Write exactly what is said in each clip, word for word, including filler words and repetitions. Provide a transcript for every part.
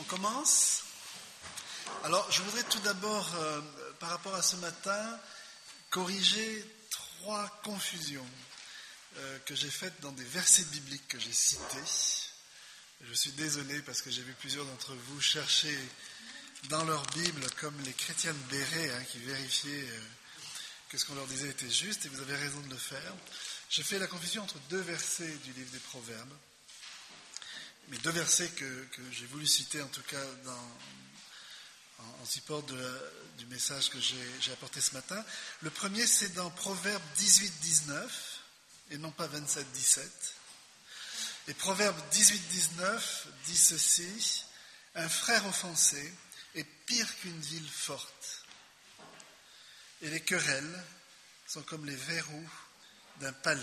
On commence ? Alors, je voudrais tout d'abord, euh, par rapport à ce matin, corriger trois confusions euh, que j'ai faites dans des versets bibliques que j'ai cités. Je suis désolé parce que j'ai vu plusieurs d'entre vous chercher dans leur Bible, comme les chrétiens de Béret, hein, qui vérifiaient euh, que ce qu'on leur disait était juste, et vous avez raison de le faire. J'ai fait la confusion entre deux versets du livre des Proverbes, mais deux versets que, que j'ai voulu citer, en tout cas dans, en, en support de la, du message que j'ai, j'ai apporté ce matin. Le premier, c'est dans Proverbes dix-huit dix-neuf, et non pas vingt-sept dix-sept. Et Proverbe dix-huit dix-neuf dit ceci: « Un frère offensé est pire qu'une ville forte, et les querelles sont comme les verrous d'un palais. »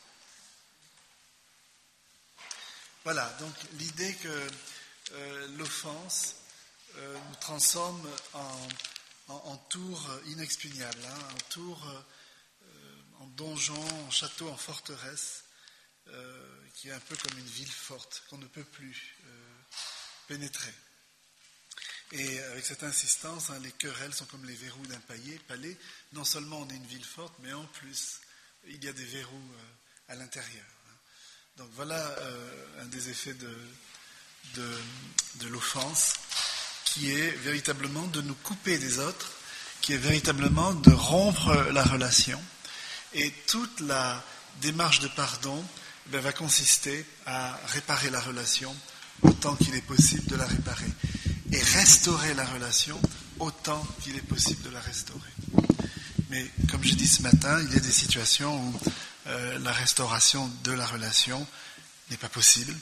Voilà, donc l'idée que euh, l'offense euh, nous transforme en, en, en tour inexpugnable, hein, en tour, euh, en donjon, en château, en forteresse, euh, qui est un peu comme une ville forte, qu'on ne peut plus euh, pénétrer. Et avec cette insistance, hein, les querelles sont comme les verrous d'un palais. palais. Non seulement on est une ville forte, mais en plus, il y a des verrous euh, à l'intérieur. Donc voilà euh, un des effets de, de, de l'offense, qui est véritablement de nous couper des autres, qui est véritablement de rompre la relation. Et toute la démarche de pardon eh bien, va consister à réparer la relation autant qu'il est possible de la réparer. Et restaurer la relation autant qu'il est possible de la restaurer. Mais comme je dis ce matin, il y a des situations où euh, la restauration de la relation n'est pas possible,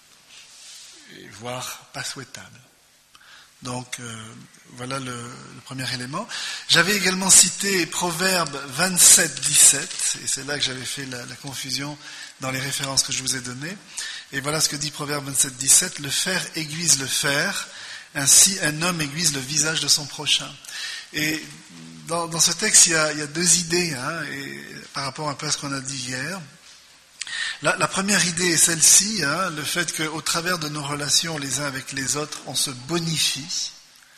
voire pas souhaitable. Donc euh, voilà le, le premier élément. J'avais également cité Proverbe vingt-sept dix-sept, et c'est là que j'avais fait la, la confusion dans les références que je vous ai données. Et voilà ce que dit Proverbe vingt-sept dix-sept: « Le fer aiguise le fer, ainsi un homme aiguise le visage de son prochain. » Et dans, dans ce texte, il y a, il y a deux idées, hein, et par rapport un peu à ce qu'on a dit hier. La, la première idée est celle-ci, hein, le fait qu'au travers de nos relations les uns avec les autres, on se bonifie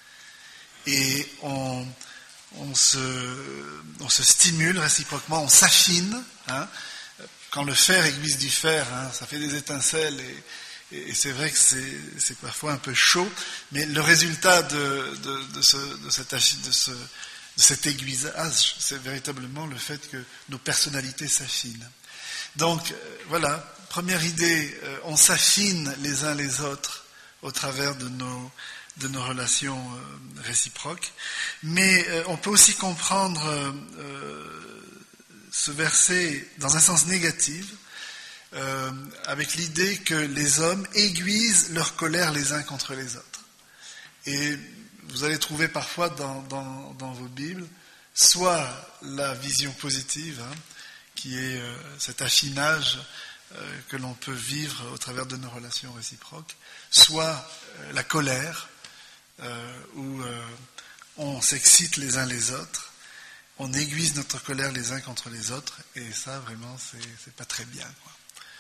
et on, on, se, on se stimule réciproquement, on s'affine. Hein. Quand le fer aiguise du fer, hein, ça fait des étincelles et Et c'est vrai que c'est, c'est parfois un peu chaud, mais le résultat de, de, de, ce, de, cette, de, ce, de cet aiguisage, c'est véritablement le fait que nos personnalités s'affinent. Donc voilà, première idée, on s'affine les uns les autres au travers de nos, de nos relations réciproques, mais on peut aussi comprendre euh, ce verset dans un sens négatif, Euh, avec l'idée que les hommes aiguisent leur colère les uns contre les autres. Et vous allez trouver parfois dans, dans, dans vos Bibles soit la vision positive, hein, qui est euh, cet affinage euh, que l'on peut vivre au travers de nos relations réciproques, soit euh, la colère, euh, où euh, on s'excite les uns les autres, on aiguise notre colère les uns contre les autres, et ça vraiment c'est, c'est pas très bien, quoi.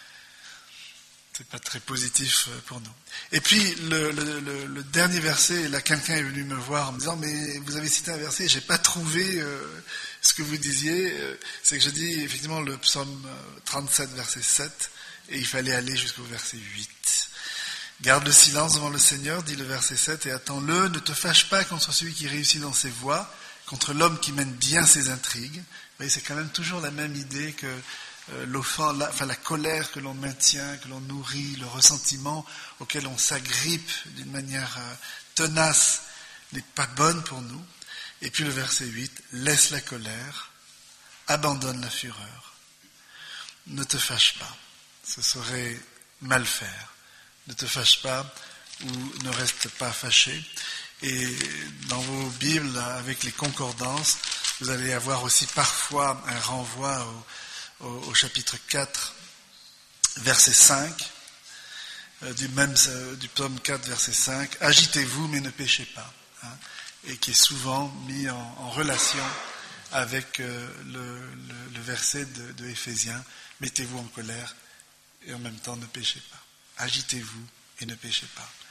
C'est pas très positif pour nous. Et puis le, le, le, le dernier verset, là quelqu'un est venu me voir en me disant: mais vous avez cité un verset, j'ai pas trouvé euh, ce que vous disiez. C'est que je dis effectivement le psaume trente-sept verset sept, et il fallait aller jusqu'au verset huit. Garde le silence devant le Seigneur, dit le verset sept, et attends-le, ne te fâche pas contre celui qui réussit dans ses voies, contre l'homme qui mène bien ses intrigues. Vous voyez, c'est quand même toujours la même idée que Euh, l'offense, la, enfin, la colère que l'on maintient, que l'on nourrit, le ressentiment auquel on s'agrippe d'une manière euh, tenace n'est pas bonne pour nous. Et puis le verset huit, laisse la colère, abandonne la fureur, ne te fâche pas, ce serait mal faire, ne te fâche pas ou ne reste pas fâché. Et dans vos Bibles, avec les concordances, vous allez avoir aussi parfois un renvoi au Au, au chapitre quatre, verset cinq, euh, du même euh, du psaume quatre, verset cinq, agitez-vous mais ne péchez pas, hein, et qui est souvent mis en, en relation avec euh, le, le, le verset de, de Éphésiens, mettez-vous en colère et en même temps ne péchez pas. Agitez-vous et ne péchez pas.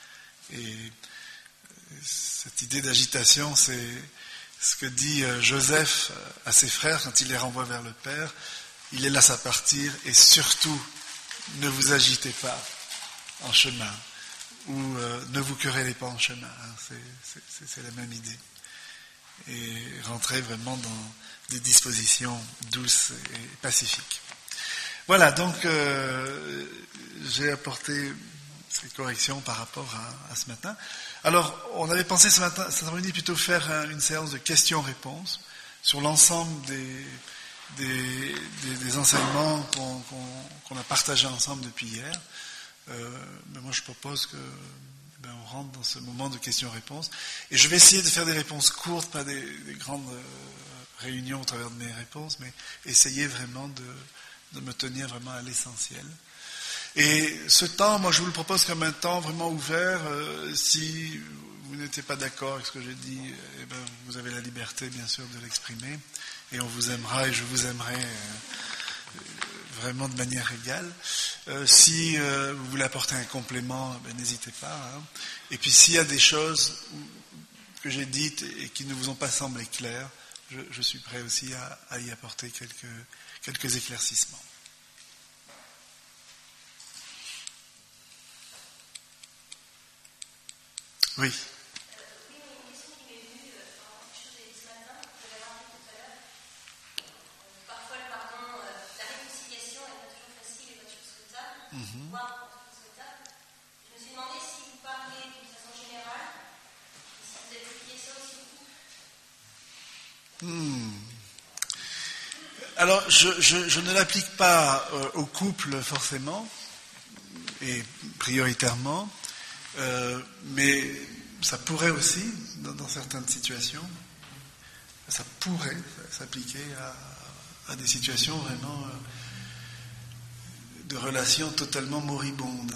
Et cette idée d'agitation, c'est ce que dit Joseph à ses frères quand il les renvoie vers le Père. Il les laisse à partir et surtout, ne vous agitez pas en chemin ou euh, ne vous querellez pas en chemin. Hein. C'est, c'est, c'est la même idée. Et rentrez vraiment dans des dispositions douces et pacifiques. Voilà, donc euh, j'ai apporté ces corrections par rapport à, à ce matin. Alors, on avait pensé ce matin, cet après-midi plutôt faire une séance de questions-réponses sur l'ensemble des, des, des, des enseignements qu'on, qu'on, qu'on a partagés ensemble depuis hier. Euh, mais moi, je propose que ben, on rentre dans ce moment de questions-réponses. Et je vais essayer de faire des réponses courtes, pas des, des grandes euh, réunions au travers de mes réponses, mais essayer vraiment de, de me tenir vraiment à l'essentiel. Et ce temps, moi je vous le propose comme un temps vraiment ouvert. Euh, si vous n'étiez pas d'accord avec ce que j'ai dit, eh ben, vous avez la liberté bien sûr de l'exprimer. Et on vous aimera et je vous aimerai euh, vraiment de manière égale. Euh, si euh, vous voulez apporter un complément, ben, n'hésitez pas. Hein. Et puis s'il y a des choses que j'ai dites et qui ne vous ont pas semblé claires, je, je suis prêt aussi à, à y apporter quelques, quelques éclaircissements. Oui. Euh, oui, une question qui m'est venue, euh, sur quelque chose que j'ai dit ce matin, que j'avais rappelé tout à l'heure. Euh, parfois, le pardon, euh, la réconciliation n'est pas toujours facile et pas toujours souhaitable, mm-hmm. voire pas toujours souhaitable. Je me suis demandé si vous parlez d'une façon générale, et si vous appliquez ça aussi vous. Hmm. Alors, je, je, je ne l'applique pas euh, au couple forcément, et prioritairement. Euh, mais ça pourrait aussi, dans, dans certaines situations, ça pourrait s'appliquer à, à des situations vraiment euh, de relations totalement moribondes.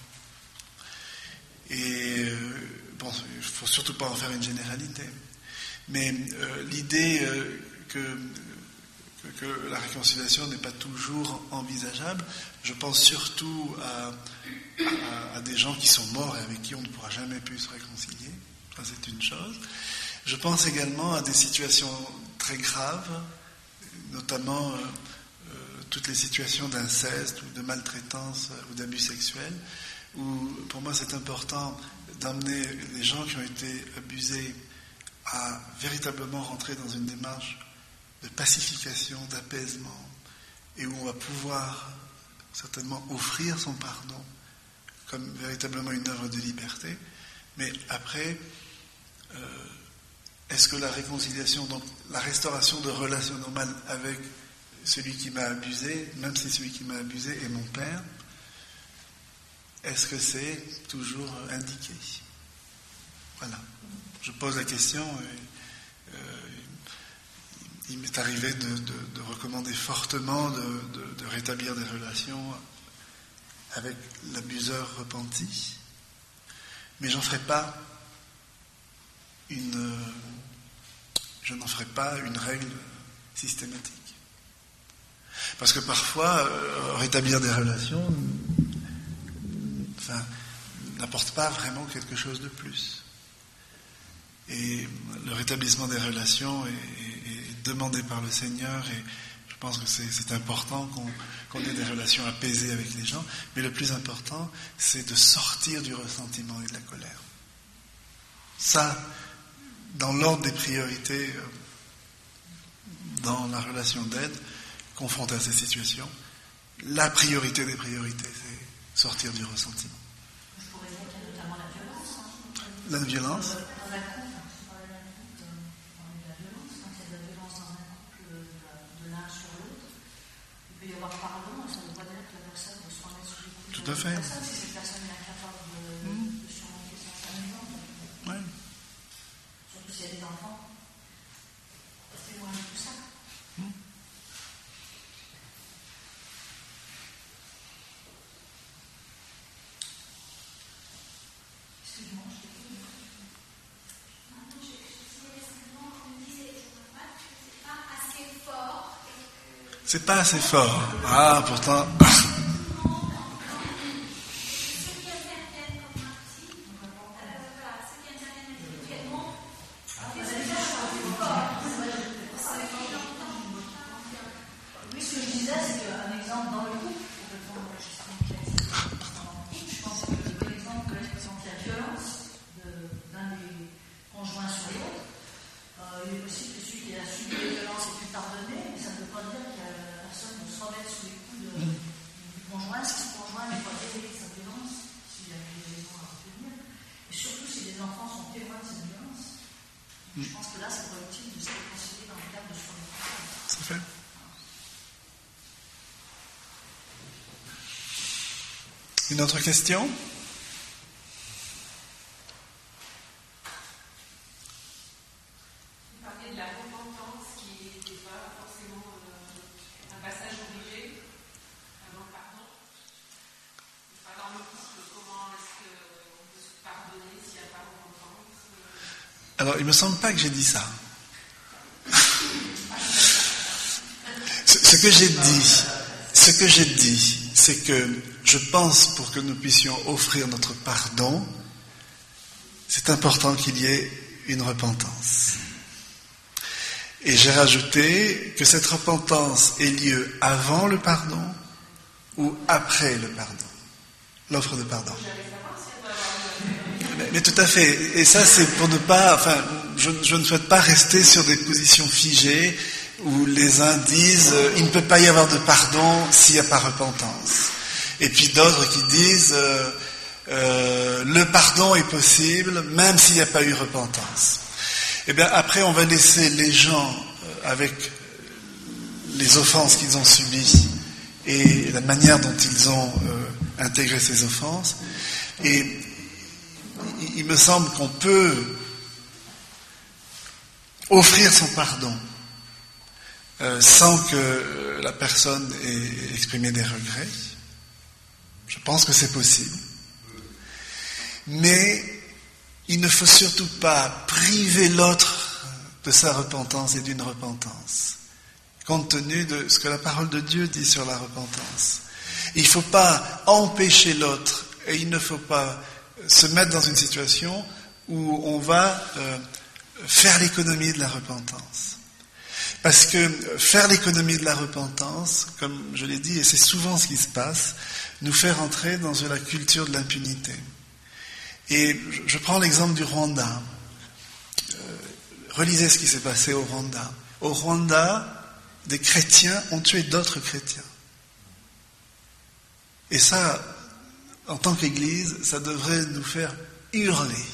Et euh, bon, il ne faut surtout pas en faire une généralité. Mais euh, l'idée euh, que, que, que la réconciliation n'est pas toujours envisageable, je pense surtout à À, à des gens qui sont morts et avec qui on ne pourra jamais plus se réconcilier. Ça, c'est une chose. Je pense également à des situations très graves, notamment euh, euh, toutes les situations d'inceste ou de maltraitance euh, ou d'abus sexuels, où pour moi c'est important d'amener les gens qui ont été abusés à véritablement rentrer dans une démarche de pacification, d'apaisement, et où on va pouvoir certainement offrir son pardon comme véritablement une œuvre de liberté, mais après, euh, est-ce que la réconciliation, donc la restauration de relations normales avec celui qui m'a abusé, même si celui qui m'a abusé est mon père, est-ce que c'est toujours indiqué? Voilà. Je pose la question et euh, il m'est arrivé de, de, de recommander fortement de, de, de rétablir des relations avec l'abuseur repenti, mais j'en ferai pas une, je n'en ferai pas une règle systématique. Parce que parfois, euh, rétablir des relations, enfin, n'apporte pas vraiment quelque chose de plus. Et le rétablissement des relations est, est, est demandé par le Seigneur et je pense que c'est, c'est important qu'on, qu'on ait des relations apaisées avec les gens, mais le plus important, c'est de sortir du ressentiment et de la colère. Ça, dans l'ordre des priorités, dans la relation d'aide, confrontée à ces situations, la priorité des priorités, c'est sortir du ressentiment. Je pourrais dire qu'il y a notamment la violence. Hein. La violence Dans un couple, on parlait d'un couple, on parle de la violence. Quand il y a de la violence dans un couple de l'un sur l'autre, il peut y avoir pardon, et ça ne veut pas dire que la personne doit se remettre sous les coups de Tout à fait. la personne, si cette personne est incapable de, mmh. de surmonter son famille. Ouais. Surtout s'il y a des enfants. C'est loin de tout ça. Mmh. Excuse-moi, je t'ai dit. Non, je, je disais simplement, on me disait que c'est pas assez fort. C'est pas assez fort. Ah, pourtant. Ce qui a certaines comme partie, à fait. Une autre question? Vous parlez de la repentance qui n'était pas forcément euh, un passage obligé avant le pardon. Enfin, dans le couple, comment est-ce qu'on peut se pardonner s'il n'y a pas de repentance? Alors, il me semble pas que j'ai dit ça. ce, ce que j'ai dit, ce que j'ai dit, c'est que je pense, pour que nous puissions offrir notre pardon, c'est important qu'il y ait une repentance. Et j'ai rajouté que cette repentance ait lieu avant le pardon ou après le pardon, l'offre de pardon. Mais, mais tout à fait. Et ça, c'est pour ne pas... Enfin, je, je ne souhaite pas rester sur des positions figées où les uns disent euh, il ne peut pas y avoir de pardon s'il n'y a pas repentance. Et puis d'autres qui disent euh, euh, le pardon est possible même s'il n'y a pas eu repentance. Eh bien après on va laisser les gens euh, avec les offenses qu'ils ont subies et la manière dont ils ont euh, intégré ces offenses. Et il, il me semble qu'on peut offrir son pardon euh, sans que la personne ait exprimé des regrets. Je pense que c'est possible. Mais il ne faut surtout pas priver l'autre de sa repentance et d'une repentance, compte tenu de ce que la parole de Dieu dit sur la repentance. Il ne faut pas empêcher l'autre et il ne faut pas se mettre dans une situation où on va euh, faire l'économie de la repentance. Parce que faire l'économie de la repentance, comme je l'ai dit, et c'est souvent ce qui se passe, nous fait rentrer dans la culture de l'impunité. Et je prends l'exemple du Rwanda. Euh, relisez ce qui s'est passé au Rwanda. Au Rwanda, des chrétiens ont tué d'autres chrétiens. Et ça, en tant qu'Église, ça devrait nous faire hurler.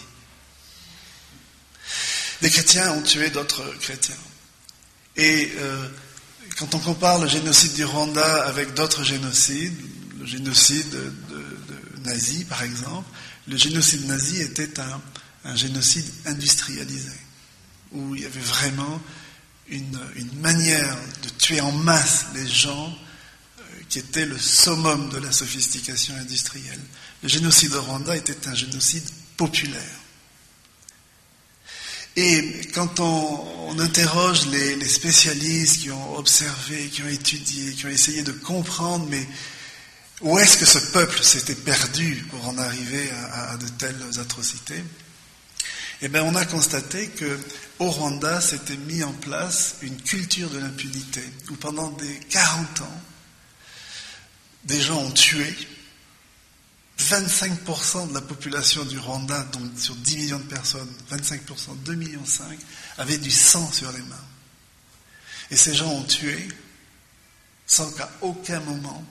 Des chrétiens ont tué d'autres chrétiens. Et euh, quand on compare le génocide du Rwanda avec d'autres génocides, le génocide de, de, de nazi par exemple, le génocide nazi était un, un génocide industrialisé, où il y avait vraiment une, une manière de tuer en masse les gens euh, qui était le summum de la sophistication industrielle. Le génocide au Rwanda était un génocide populaire. Et quand on, on interroge les, les spécialistes qui ont observé, qui ont étudié, qui ont essayé de comprendre, mais où est-ce que ce peuple s'était perdu pour en arriver à, à de telles atrocités? Eh bien, on a constaté que au Rwanda s'était mis en place une culture de l'impunité, où pendant des quarante ans, des gens ont tué. vingt-cinq pour cent de la population du Rwanda, donc sur dix millions de personnes, vingt-cinq pour cent, deux virgule cinq millions, avaient du sang sur les mains. Et ces gens ont tué sans qu'à aucun moment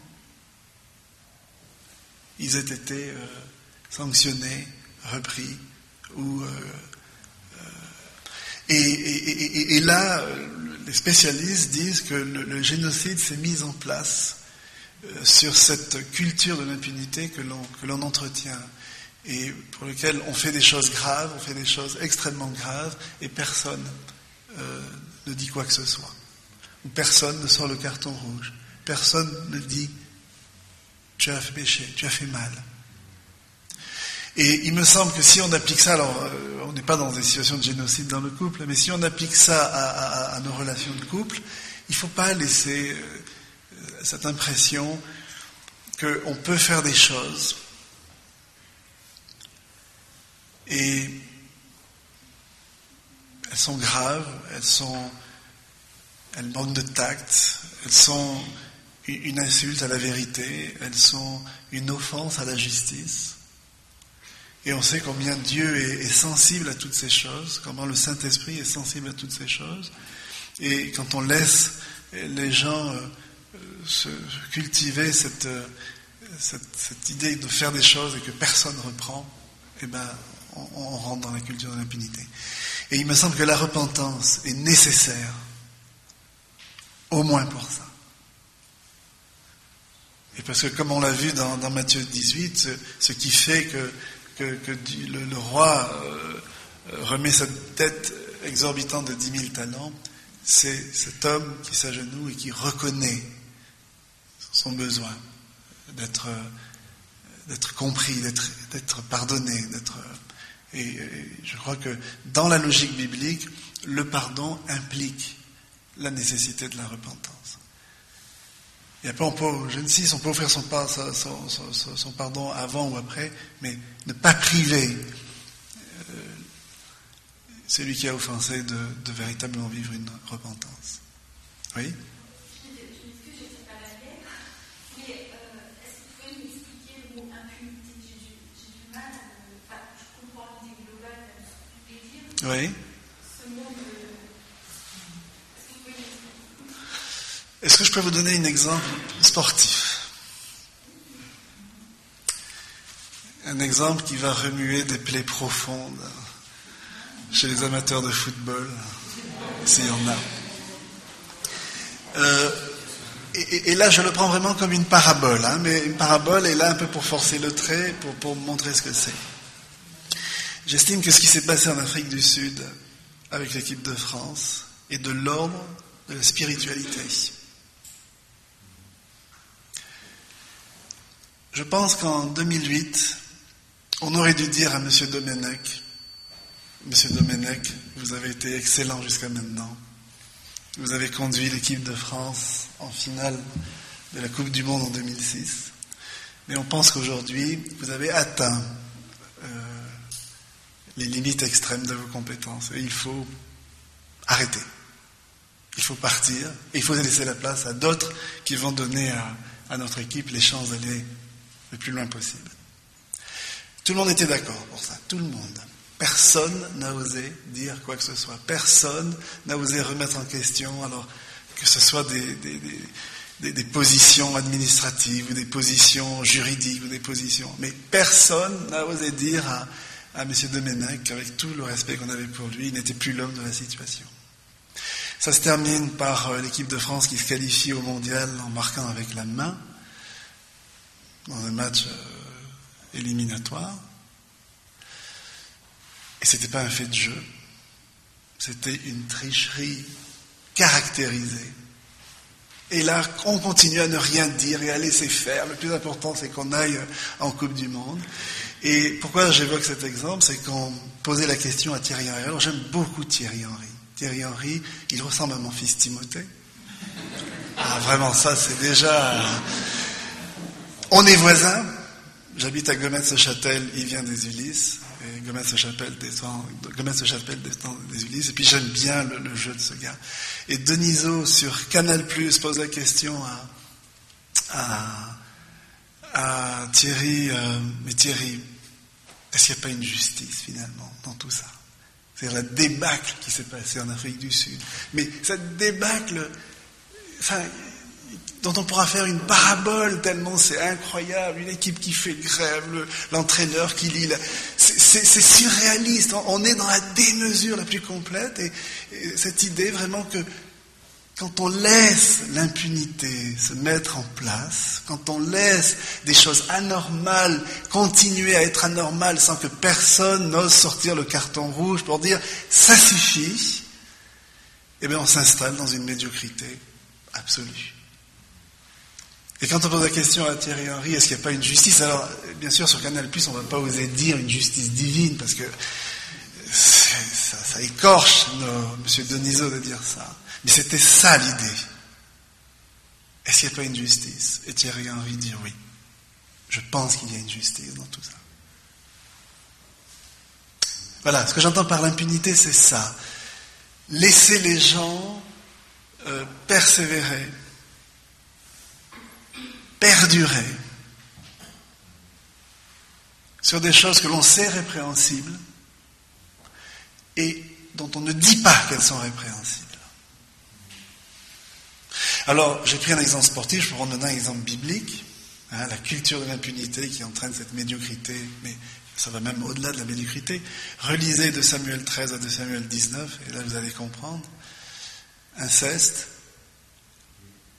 ils aient été euh, sanctionnés, repris, ou... Euh, euh, et, et, et, et là, les spécialistes disent que le, le génocide s'est mis en place euh, sur cette culture de l'impunité que l'on, que l'on entretient, et pour lequel on fait des choses graves, on fait des choses extrêmement graves, et personne euh, ne dit quoi que ce soit. Ou personne ne sort le carton rouge. Personne ne dit tu as fait péché, tu as fait mal. Et il me semble que si on applique ça, alors euh, on n'est pas dans des situations de génocide dans le couple, mais si on applique ça à, à, à nos relations de couple, il ne faut pas laisser euh, cette impression qu'on peut faire des choses et elles sont graves, elles sont, elles manquent de tact, elles sont une insulte à la vérité, elles sont une offense à la justice. Et on sait combien Dieu est, est sensible à toutes ces choses, comment le Saint-Esprit est sensible à toutes ces choses. Et quand on laisse les gens euh, se cultiver cette, cette, cette idée de faire des choses et que personne ne reprend, eh ben, on, on rentre dans la culture de l'impunité. Et il me semble que la repentance est nécessaire Au moins pour ça. Et parce que comme on l'a vu dans, dans Matthieu dix-huit, ce, ce qui fait que, que, que le, le roi euh, remet sa dette exorbitante de dix mille talents, c'est cet homme qui s'agenouille et qui reconnaît son besoin d'être, d'être compris, d'être, d'être pardonné, d'être... Et, et je crois que dans la logique biblique, le pardon implique la nécessité de la repentance. Et après, on peut, je ne sais si on peut offrir son, son, son, son, son pardon avant ou après, mais ne pas priver euh, celui qui a offensé de, de véritablement vivre une repentance. Oui ? Oui. Est-ce que je peux vous donner un exemple sportif? Un exemple qui va remuer des plaies profondes chez les amateurs de football, s'il y en a. Euh, et, et là, je le prends vraiment comme une parabole, hein, mais une parabole est là un peu pour forcer le trait, pour, pour montrer ce que c'est. J'estime que ce qui s'est passé en Afrique du Sud avec l'équipe de France est de l'ordre de la spiritualité. Je pense qu'en deux mille huit, on aurait dû dire à M. Domenech, M. Domenech, vous avez été excellent jusqu'à maintenant. Vous avez conduit l'équipe de France en finale de la Coupe du Monde en deux mille six. Mais on pense qu'aujourd'hui, vous avez atteint euh, les limites extrêmes de vos compétences. Et il faut arrêter. Il faut partir. Et il faut laisser la place à d'autres qui vont donner à, à notre équipe les chances d'aller le plus loin possible. Tout le monde était d'accord pour ça. Tout le monde. Personne n'a osé dire quoi que ce soit. Personne n'a osé remettre en question, alors que ce soit des, des, des, des, des positions administratives ou des positions juridiques ou des positions. Mais personne n'a osé dire à, à M. Domenech qu'avec tout le respect qu'on avait pour lui, il n'était plus l'homme de la situation. Ça se termine par l'équipe de France qui se qualifie au mondial en marquant avec la main dans un match euh, éliminatoire. Et c'était pas un fait de jeu, c'était une tricherie caractérisée. Et là, on continue à ne rien dire et à laisser faire. Le plus important, c'est qu'on aille en Coupe du Monde. Et pourquoi j'évoque cet exemple, c'est qu'on posait la question à Thierry Henry. Alors j'aime beaucoup Thierry Henry. Thierry Henry, il ressemble à mon fils Timothée. Ah, vraiment, ça, c'est déjà... On est voisins. J'habite à Gometz-le-Châtel, il vient des Ulysses. Et Gometz-le-Châtel descend, Gometz-le-Châtel descend des Ulysses. Et puis j'aime bien le, le jeu de ce gars. Et Denisot, sur Canal plus, pose la question à, à, à Thierry. Euh, mais Thierry, est-ce qu'il n'y a pas une justice, finalement, dans tout ça? C'est-à-dire la débâcle qui s'est passée en Afrique du Sud. Mais cette débâcle, enfin, dont on pourra faire une parabole tellement c'est incroyable, une équipe qui fait grève, le, l'entraîneur qui lit, la, c'est, c'est, c'est surréaliste, on, on est dans la démesure la plus complète, et, et cette idée vraiment que quand on laisse l'impunité se mettre en place, quand on laisse des choses anormales continuer à être anormales sans que personne n'ose sortir le carton rouge pour dire « ça suffit », eh bien on s'installe dans une médiocrité absolue. Et quand on pose la question à Thierry Henry, est-ce qu'il n'y a pas une justice? Alors, bien sûr, sur Canal plus, on ne va pas oser dire une justice divine, parce que ça, ça écorche nos, M. Denisot de dire ça. Mais c'était ça l'idée. Est-ce qu'il n'y a pas une justice? Et Thierry Henry dit oui. Je pense qu'il y a une justice dans tout ça. Voilà, ce que j'entends par l'impunité, c'est ça. Laisser les gens euh, persévérer, perdurer sur des choses que l'on sait répréhensibles et dont on ne dit pas qu'elles sont répréhensibles. Alors, j'ai pris un exemple sportif, je peux en donner un exemple biblique, hein, la culture de l'impunité qui entraîne cette médiocrité, mais ça va même au-delà de la médiocrité. Relisez de Samuel treize à de Samuel dix-neuf, et là vous allez comprendre. Inceste,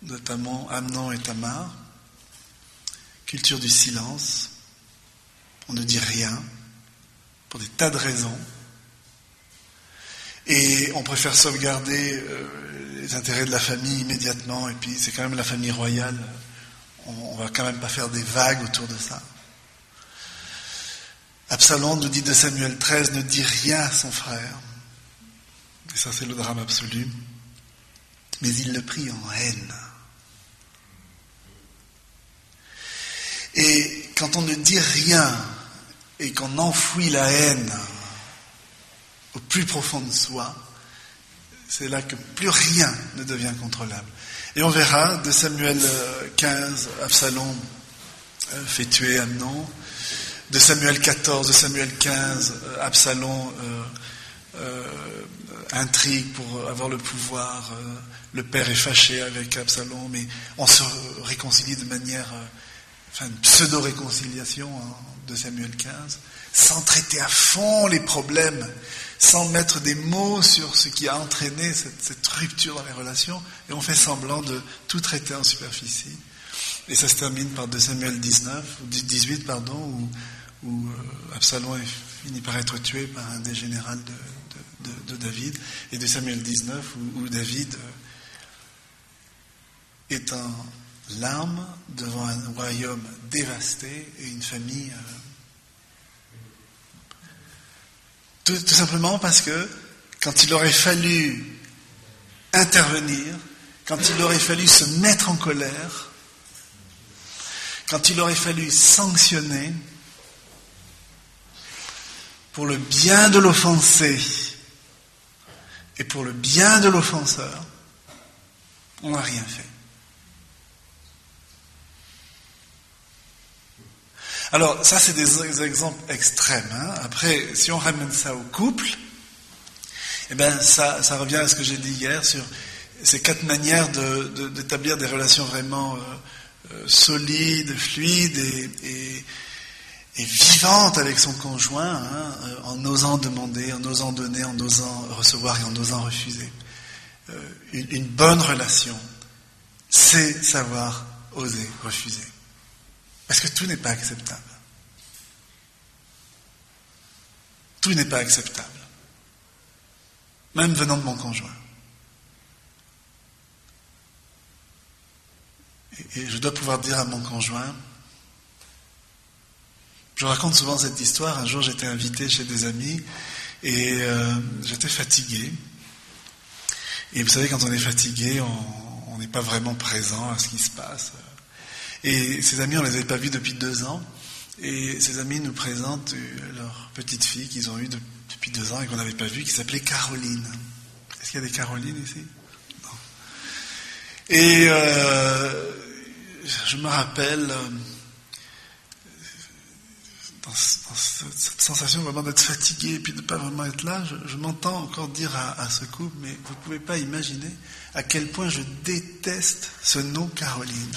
notamment Amnon et Tamar. Culture du silence. On ne dit rien, pour des tas de raisons. Et on préfère sauvegarder euh, les intérêts de la famille immédiatement, et puis c'est quand même la famille royale. On ne va quand même pas faire des vagues autour de ça. Absalom, nous dit de Samuel treize, ne dit rien à son frère. Et ça, c'est le drame absolu. Mais il le prit en haine. Et quand on ne dit rien et qu'on enfouit la haine au plus profond de soi, c'est là que plus rien ne devient contrôlable. Et on verra, de Samuel quinze, Absalom fait tuer Amnon. De Samuel quatorze, de Samuel quinze, Absalom euh, euh, intrigue pour avoir le pouvoir. Euh, le père est fâché avec Absalom, mais on se réconcilie de manière, euh, enfin une pseudo-réconciliation hein, de Samuel quinze, sans traiter à fond les problèmes, sans mettre des mots sur ce qui a entraîné cette, cette rupture dans les relations, et on fait semblant de tout traiter en superficie. Et ça se termine par deux Samuel dix-neuf, ou dix-huit, pardon, où, où euh, Absalom finit par être tué par un des généraux de, de, de, de David, et deux Samuel dix-neuf, où, où David euh, est en larmes devant un royaume dévasté et une famille... Euh, tout, tout simplement parce que quand il aurait fallu intervenir, quand il aurait fallu se mettre en colère, quand il aurait fallu sanctionner pour le bien de l'offensé et pour le bien de l'offenseur, on n'a rien fait. Alors, ça, c'est des exemples extrêmes. Hein. Après, si on ramène ça au couple, eh ben, ça, ça revient à ce que j'ai dit hier sur ces quatre manières de, de, d'établir des relations vraiment euh, euh, solides, fluides et, et, et vivantes avec son conjoint, hein, en osant demander, en osant donner, en osant recevoir et en osant refuser. Euh, une, une bonne relation, c'est savoir oser refuser. Parce que tout n'est pas acceptable. Tout n'est pas acceptable. Même venant de mon conjoint. Et, et je dois pouvoir dire à mon conjoint, je raconte souvent cette histoire, un jour j'étais invité chez des amis et euh, j'étais fatigué. Et vous savez, quand on est fatigué, on n'est pas vraiment présent à ce qui se passe. Et ces amis, on ne les avait pas vus depuis deux ans. Et ces amis nous présentent leur petite fille qu'ils ont eue de, depuis deux ans et qu'on n'avait pas vue, qui s'appelait Caroline. Est-ce qu'il y a des Carolines ici? Non. Et euh, je me rappelle, euh, dans, dans cette sensation vraiment d'être fatigué et puis de ne pas vraiment être là, je, je m'entends encore dire à, à ce couple, mais vous ne pouvez pas imaginer à quel point je déteste ce nom Caroline.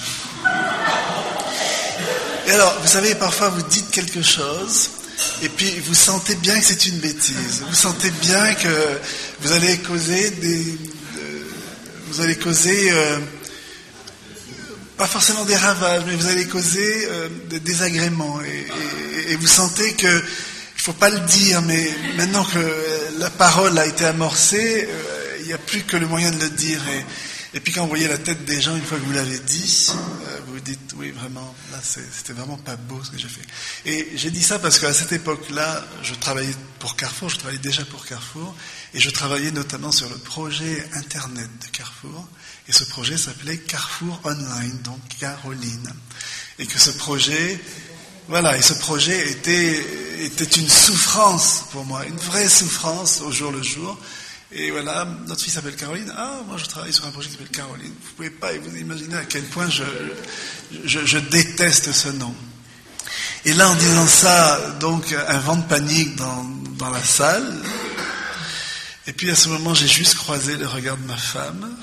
Et alors, vous savez, parfois vous dites quelque chose, et puis vous sentez bien que c'est une bêtise. Vous sentez bien que vous allez causer des... Euh, vous allez causer... Euh, pas forcément des ravages, mais vous allez causer euh, des désagréments. Et, et, et vous sentez que... Il ne faut pas le dire, mais maintenant que la parole a été amorcée, euh, il n'y a plus que le moyen de le dire. Et, et puis quand vous voyez la tête des gens, une fois que vous l'avez dit, euh, vous vous dites, oui, vraiment, là, c'est, c'était vraiment pas beau ce que j'ai fait. Et j'ai dit ça parce qu'à cette époque-là, je travaillais pour Carrefour, je travaillais déjà pour Carrefour, et je travaillais notamment sur le projet Internet de Carrefour, et ce projet s'appelait Carrefour Online, donc Caroline. Et que ce projet... Voilà, et ce projet était, était une souffrance pour moi, une vraie souffrance au jour le jour. Et voilà, notre fille s'appelle Caroline. Ah, moi je travaille sur un projet qui s'appelle Caroline. Vous ne pouvez pas vous imaginer à quel point je, je, je déteste ce nom. Et là, en disant ça, donc un vent de panique dans, dans la salle. Et puis à ce moment, j'ai juste croisé le regard de ma femme.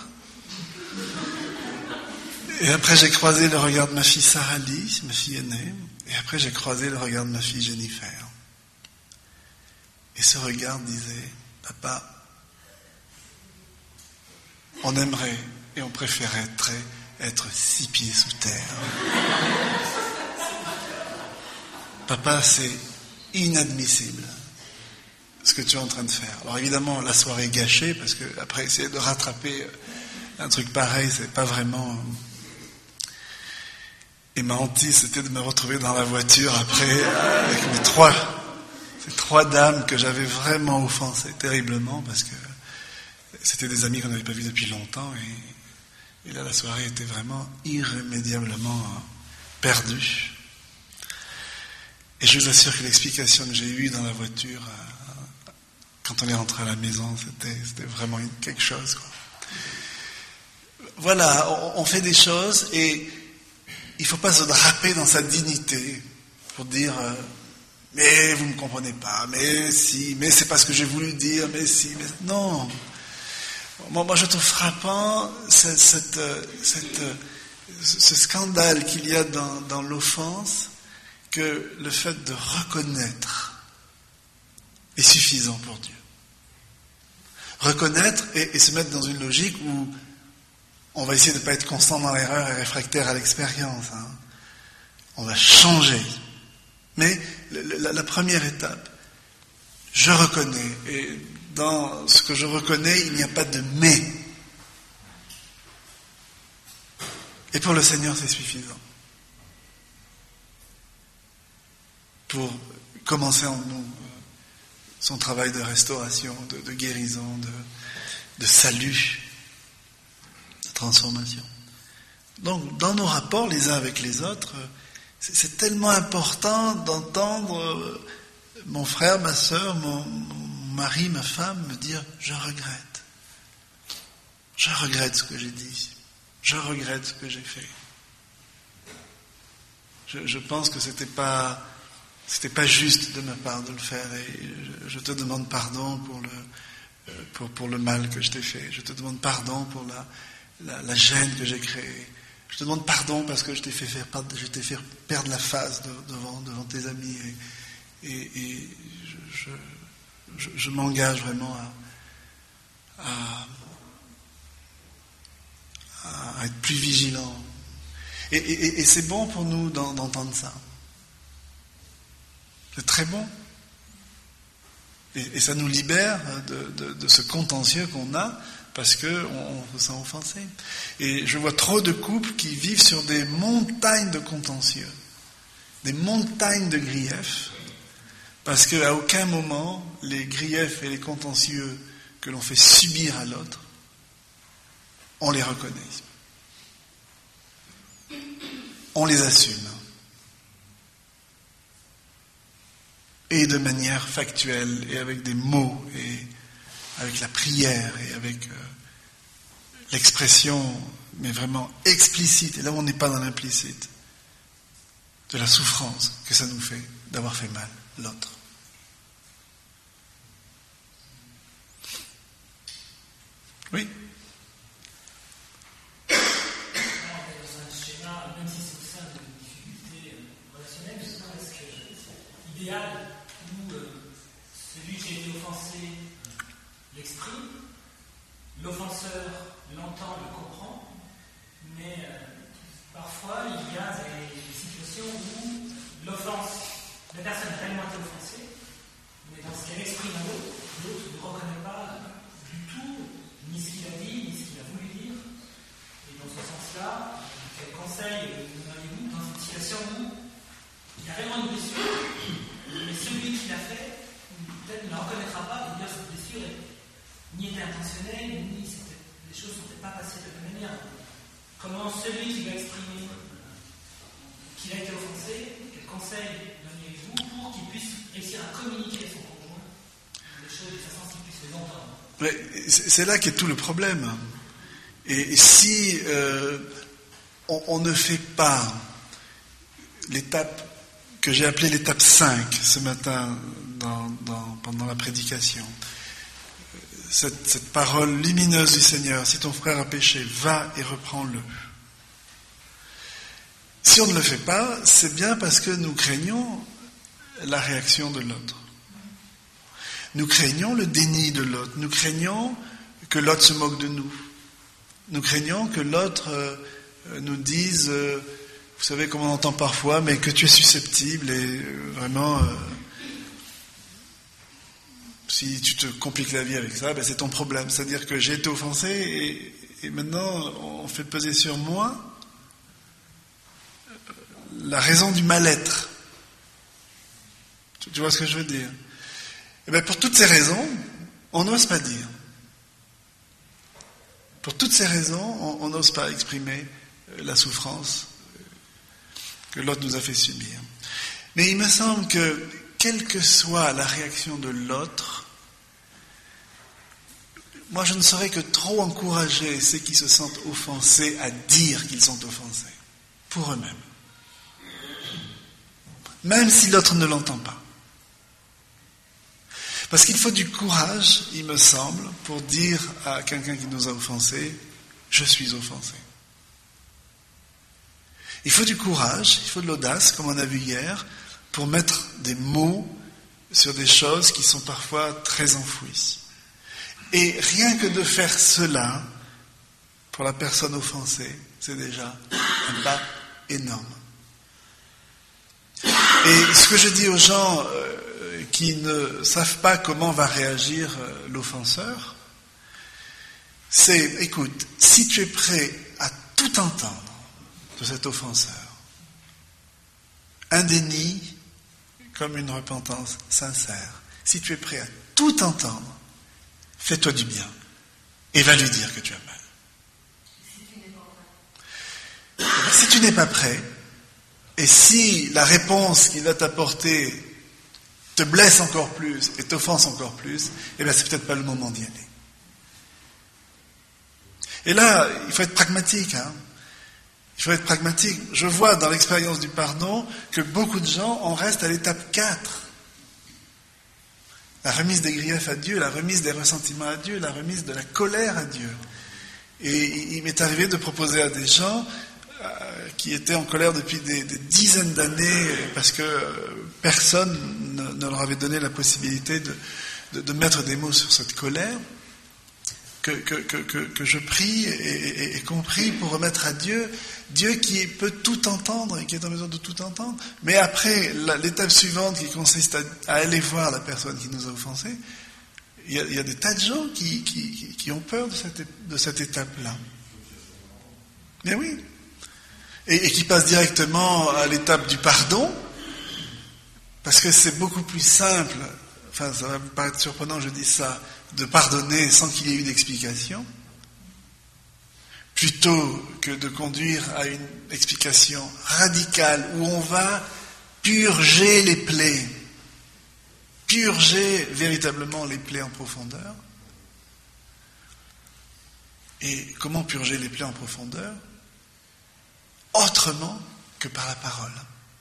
Et après, j'ai croisé le regard de ma fille Sarah Lee, ma fille aînée. Et après, j'ai croisé le regard de ma fille Jennifer. Et ce regard disait, papa, on aimerait et on préférerait être six pieds sous terre. Papa, c'est inadmissible ce que tu es en train de faire. Alors évidemment, la soirée est gâchée, parce que après essayer de rattraper un truc pareil, c'est pas vraiment... Et ma hantise, c'était de me retrouver dans la voiture après, avec mes trois, ces trois dames que j'avais vraiment offensées terriblement, parce que c'était des amis qu'on n'avait pas vus depuis longtemps, et, et là, la soirée était vraiment irrémédiablement perdue. Et je vous assure que l'explication que j'ai eue dans la voiture, quand on est rentré à la maison, c'était, c'était vraiment quelque chose, quoi. Voilà, on, on fait des choses, et il ne faut pas se draper dans sa dignité pour dire euh, « mais vous ne me comprenez pas, mais si, mais c'est pas ce que j'ai voulu dire, mais si, mais... » Non. Moi, moi, je trouve frappant cette, cette, cette, ce scandale qu'il y a dans, dans l'offense, que le fait de reconnaître est suffisant pour Dieu. Reconnaître et, et se mettre dans une logique où on va essayer de ne pas être constant dans l'erreur et réfractaire à l'expérience. Hein. On va changer. Mais la, la première étape, je reconnais. Et dans ce que je reconnais, il n'y a pas de « mais ». Et pour le Seigneur, c'est suffisant. Pour commencer en nous son travail de restauration, de, de guérison, de, de salut, de transformation. Donc, dans nos rapports les uns avec les autres, c'est, c'est tellement important d'entendre mon frère, ma sœur, mon, mon mari, ma femme me dire « je regrette. Je regrette ce que j'ai dit. Je regrette ce que j'ai fait. » Je, je pense que c'était pas... C'était pas juste de ma part de le faire, et je, je te demande pardon pour le, pour, pour le mal que je t'ai fait. Je te demande pardon pour la, la, la gêne que j'ai créée. Je te demande pardon parce que je t'ai fait, faire, je t'ai fait perdre la face de, devant, devant tes amis. Et, et, et je, je, je, je m'engage vraiment à, à, à être plus vigilant. Et, et, et c'est bon pour nous d'entendre ça. C'est très bon. Et, et ça nous libère de, de, de ce contentieux qu'on a parce qu'on on se sent offensé. Et je vois trop de couples qui vivent sur des montagnes de contentieux, des montagnes de griefs, parce qu'à aucun moment, les griefs et les contentieux que l'on fait subir à l'autre, on les reconnaît. On les assume. Et de manière factuelle, et avec des mots, et avec la prière, et avec euh, l'expression, mais vraiment explicite, et là où on n'est pas dans l'implicite, de la souffrance que ça nous fait d'avoir fait mal l'autre. Oui. Idéal où euh, celui qui a été offensé l'exprime, l'offenseur l'entend, le comprend, mais euh, parfois il y a des, des situations où l'offense, la personne a tellement été offensée, mais dans ce qu'elle exprime à l'autre, l'autre ne reconnaît pas du tout ni ce qu'il a dit, ni ce qu'il a voulu dire, et dans ce sens-là, quel conseil donneriez-vous dans une situation où il y a réellement une blessure, mais celui qui l'a fait, peut-être ne la reconnaîtra pas, et dire que cette blessure ni était intentionnelle, ni les choses ne sont peut-être pas passées de la même manière. Comment celui qui va exprimer qu'il a été offensé, quel conseil donneriez-vous pour qu'il puisse réussir à communiquer à son conjoint les choses de façon à ce qu'il puisse les entendre? Mais c'est là qu'est tout le problème. Et si euh, on, on ne fait pas l'étape que j'ai appelée l'étape cinq ce matin dans, dans, pendant la prédication, cette, cette parole lumineuse du Seigneur, si ton frère a péché, va et reprends-le. Si on ne le fait pas, c'est bien parce que nous craignons la réaction de l'autre. Nous craignons le déni de l'autre. Nous craignons que l'autre se moque de nous. Nous craignons que l'autre euh, euh, nous disent, euh, vous savez comme on entend parfois, mais que tu es susceptible et euh, vraiment, euh, si tu te compliques la vie avec ça, ben c'est ton problème. C'est-à-dire que j'ai été offensé et, et maintenant on fait peser sur moi la raison du mal-être. Tu, tu vois ce que je veux dire? Et bien pour toutes ces raisons, on n'ose pas dire. Pour toutes ces raisons, on n'ose pas exprimer la souffrance que l'autre nous a fait subir. Mais il me semble que, quelle que soit la réaction de l'autre, moi je ne saurais que trop encourager ceux qui se sentent offensés à dire qu'ils sont offensés, pour eux-mêmes. Même si l'autre ne l'entend pas. Parce qu'il faut du courage, il me semble, pour dire à quelqu'un qui nous a offensés, je suis offensé. Il faut du courage, il faut de l'audace, comme on a vu hier, pour mettre des mots sur des choses qui sont parfois très enfouies. Et rien que de faire cela, pour la personne offensée, c'est déjà un pas énorme. Et ce que je dis aux gens euh, qui ne savent pas comment va réagir euh, l'offenseur, c'est, écoute, si tu es prêt à tout entendre de cet offenseur, un déni comme une repentance sincère, si tu es prêt à tout entendre, fais-toi du bien et va lui dire que tu as mal. Si tu n'es pas prêt, et si la réponse qu'il va t'apporter te blesse encore plus et t'offense encore plus, eh bien c'est peut-être pas le moment d'y aller. Et là, il faut être pragmatique, hein. Il faut être pragmatique. Je vois dans l'expérience du pardon que beaucoup de gens en restent à l'étape quatre. La remise des griefs à Dieu, la remise des ressentiments à Dieu, la remise de la colère à Dieu. Et il m'est arrivé de proposer à des gens euh, qui étaient en colère depuis des, des dizaines d'années parce que euh, personne ne, ne leur avait donné la possibilité de, de, de mettre des mots sur cette colère, que, que, que, que, que je prie et, et, et compris pour remettre à Dieu, Dieu qui peut tout entendre et qui est en mesure de tout entendre. Mais après, la, l'étape suivante qui consiste à, à aller voir la personne qui nous a offensés, il y a, il y a des tas de gens qui, qui, qui ont peur de cette, de cette étape-là. Mais oui. Et, et qui passent directement à l'étape du pardon, parce que c'est beaucoup plus simple, enfin ça va me paraître surprenant, je dis ça, de pardonner sans qu'il y ait eu d'explication, plutôt que de conduire à une explication radicale où on va purger les plaies, purger véritablement les plaies en profondeur. Et comment purger les plaies en profondeur? Autrement que par la parole.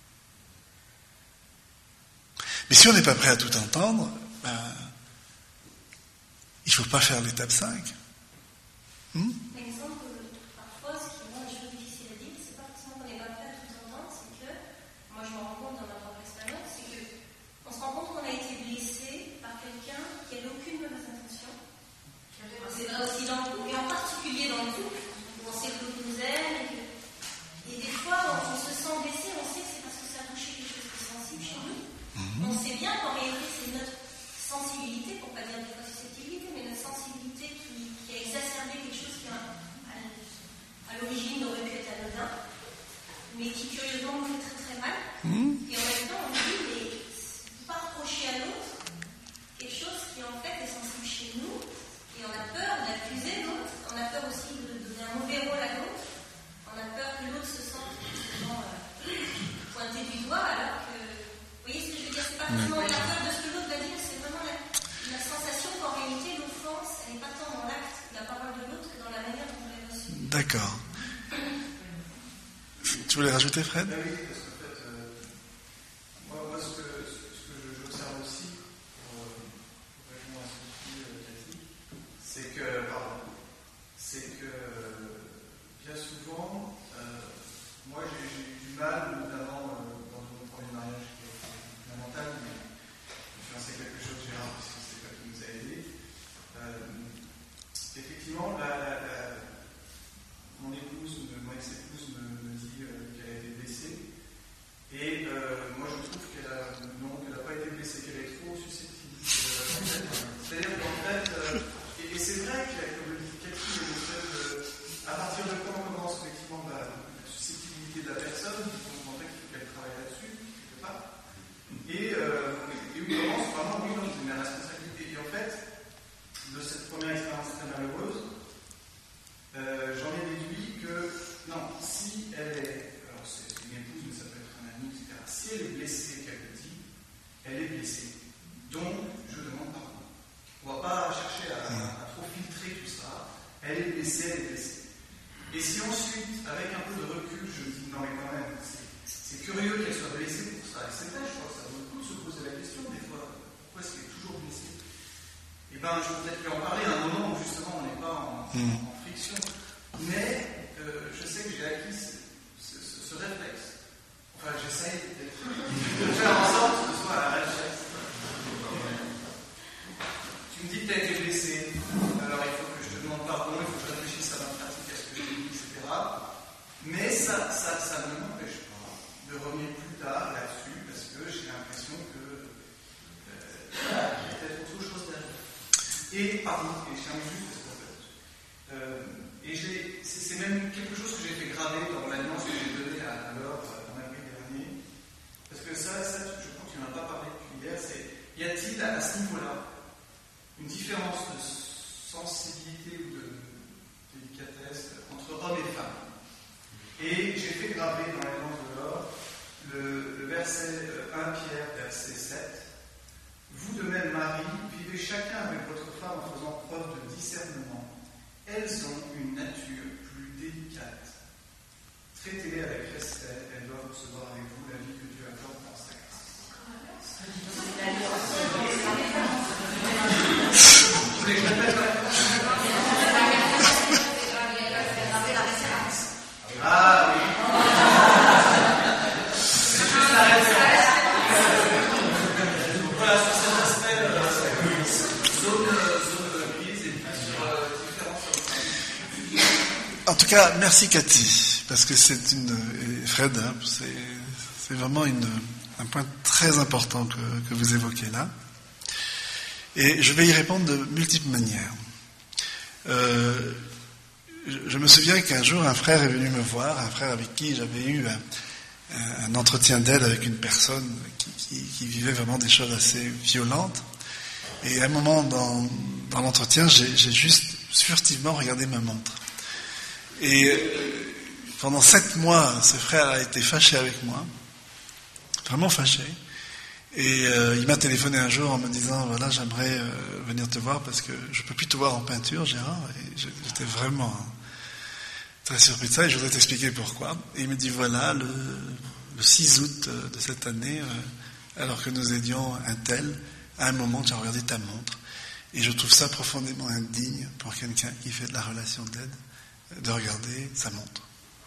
Mais si on n'est pas prêt à tout entendre, ben, il ne faut pas faire l'étape cinq. Hmm? L'exemple, parfois, ce qui rend les choses difficiles à dire, c'est pas forcément qu'on n'est pas prêt à tout entendre, c'est que, moi je me rends compte dans ma propre expérience, c'est qu'on se rend compte qu'on a été blessé par quelqu'un qui n'avait aucune mauvaise intention. C'est vrai aussi dans le couple, et en particulier dans le couple, où on sait que l'autre nous aime, et, que, et des fois on, on se sent blessé, on sait que c'est parce que ça a touché quelque chose qui est sensible chez nous. Mm-hmm. On sait bien qu'en réalité c'est notre sensibilité, pour pas dire des fois susceptibilité, mais notre sensibilité qui, qui a exacerbé quelque chose qui a, à, à l'origine aurait pu être anodin, mais qui curieusement nous fait très très mal. Mmh. Et en même temps, on dit, mais pas reprocher à l'autre quelque chose qui en fait est sensible chez nous, et on a peur d'accuser l'autre, on a peur aussi de donner un mauvais rôle à l'autre, on a peur que l'autre se sente justement euh, pointé du doigt, alors que, vous voyez ce que je veux dire, c'est pas forcément la peur de ce que l'autre va dire, c'est vraiment la, la sensation qu'en réalité l'offense, elle n'est pas tant dans l'acte de la parole de l'autre que dans la manière dont on l'a reçue. D'accord. Tu voulais rajouter, Fred? Ah oui, parce qu'en fait, euh, moi, moi ce, que, ce que j'observe aussi, pour, pour répondre à ce que tu dis, Cathy, c'est que, pardon, c'est que bien souvent, euh, moi j'ai, j'ai eu du mal, notamment euh, dans mon premier mariage qui a été fondamental, mais c'est quelque chose, Gérard, parce que c'est toi qui nous a aidés. Euh, effectivement, la, la, la, mon épouse, mon ex-épouse, vraiment, oui, non, c'est mes responsabilités. Et en fait, de cette première expérience très malheureuse, euh, j'en ai déduit que, non, si elle est, alors c'est une épouse, mais ça peut être un ami, et cetera, si elle est blessée, qu'elle le dit, elle est blessée. Donc, je demande pardon. On ne va pas chercher à, à, à trop filtrer tout ça. Elle est blessée, elle est blessée. Et si ensuite, avec un peu de recul, je me dis, non mais quand même, c'est, c'est curieux qu'elle soit blessée pour ça. Et c'est vrai, je crois que ça vaut le coup de se poser la question, des fois, pourquoi est-ce qu'elle est toujours blessée? Eh bien, je peux peut-être lui en parler à un moment où justement on n'est pas en, mmh. en friction. Mais euh, je sais que j'ai acquis ce, ce, ce, ce réflexe. Enfin, j'essaye peut-être de faire en sorte que ce soit un réflexe. Tu me dis que tu as été blessé, alors il faut que je te demande pardon, il faut que je réfléchisse à ma pratique, à ce que je t'ai dit, et cetera. Mais ça, ça, ça ne m'empêche pas de revenir plus tard là-dessus, parce que j'ai l'impression que euh, il y a peut-être autre chose derrière. Et, pardon, et je termine juste parce que euh, et j'ai, c'est, c'est même quelque chose que j'ai fait graver dans l'annonce que j'ai donnée à, à Laure en avril dernier, parce que ça, ça, je crois que tu n'en as pas parlé depuis hier, c'est y a-t-il à, à ce niveau-là une différence de sensibilité ou de délicatesse entre hommes et femmes? Et j'ai fait graver dans l'annonce de Laure le, le verset un Pierre, verset sept. Vous de même, Marie, vivez chacun avec votre femme en faisant preuve de discernement. Elles ont une nature plus délicate. Traitez-les avec respect, elles doivent recevoir avec vous la vie que Dieu accorde dans sa grâce. Vous voulez que je répète la Ah oui. C'est juste la référence. Voilà, sur cet aspect, euh, zone, zone grise et puis sur euh, différents. En tout cas, merci Cathy, parce que c'est une, et Fred, hein, c'est, c'est vraiment une, un point très important que, que vous évoquez là. Et je vais y répondre de multiples manières. Euh, je me souviens qu'un jour, un frère est venu me voir, un frère avec qui j'avais eu un, un entretien d'aide avec une personne qui, qui, qui vivait vraiment des choses assez violentes. Et à un moment dans, dans l'entretien, j'ai, j'ai juste furtivement regardé ma montre. Et pendant sept mois, ce frère a été fâché avec moi, vraiment fâché. Et euh, il m'a téléphoné un jour en me disant, voilà, j'aimerais euh, venir te voir parce que je peux plus te voir en peinture, Gérard. Et j'étais vraiment très surpris de ça et je voudrais t'expliquer pourquoi. Et il me dit, voilà, le, le six août de cette année, euh, alors que nous aidions un tel, à un moment, tu as regardé ta montre. Et je trouve ça profondément indigne pour quelqu'un qui fait de la relation d'aide, de regarder sa montre.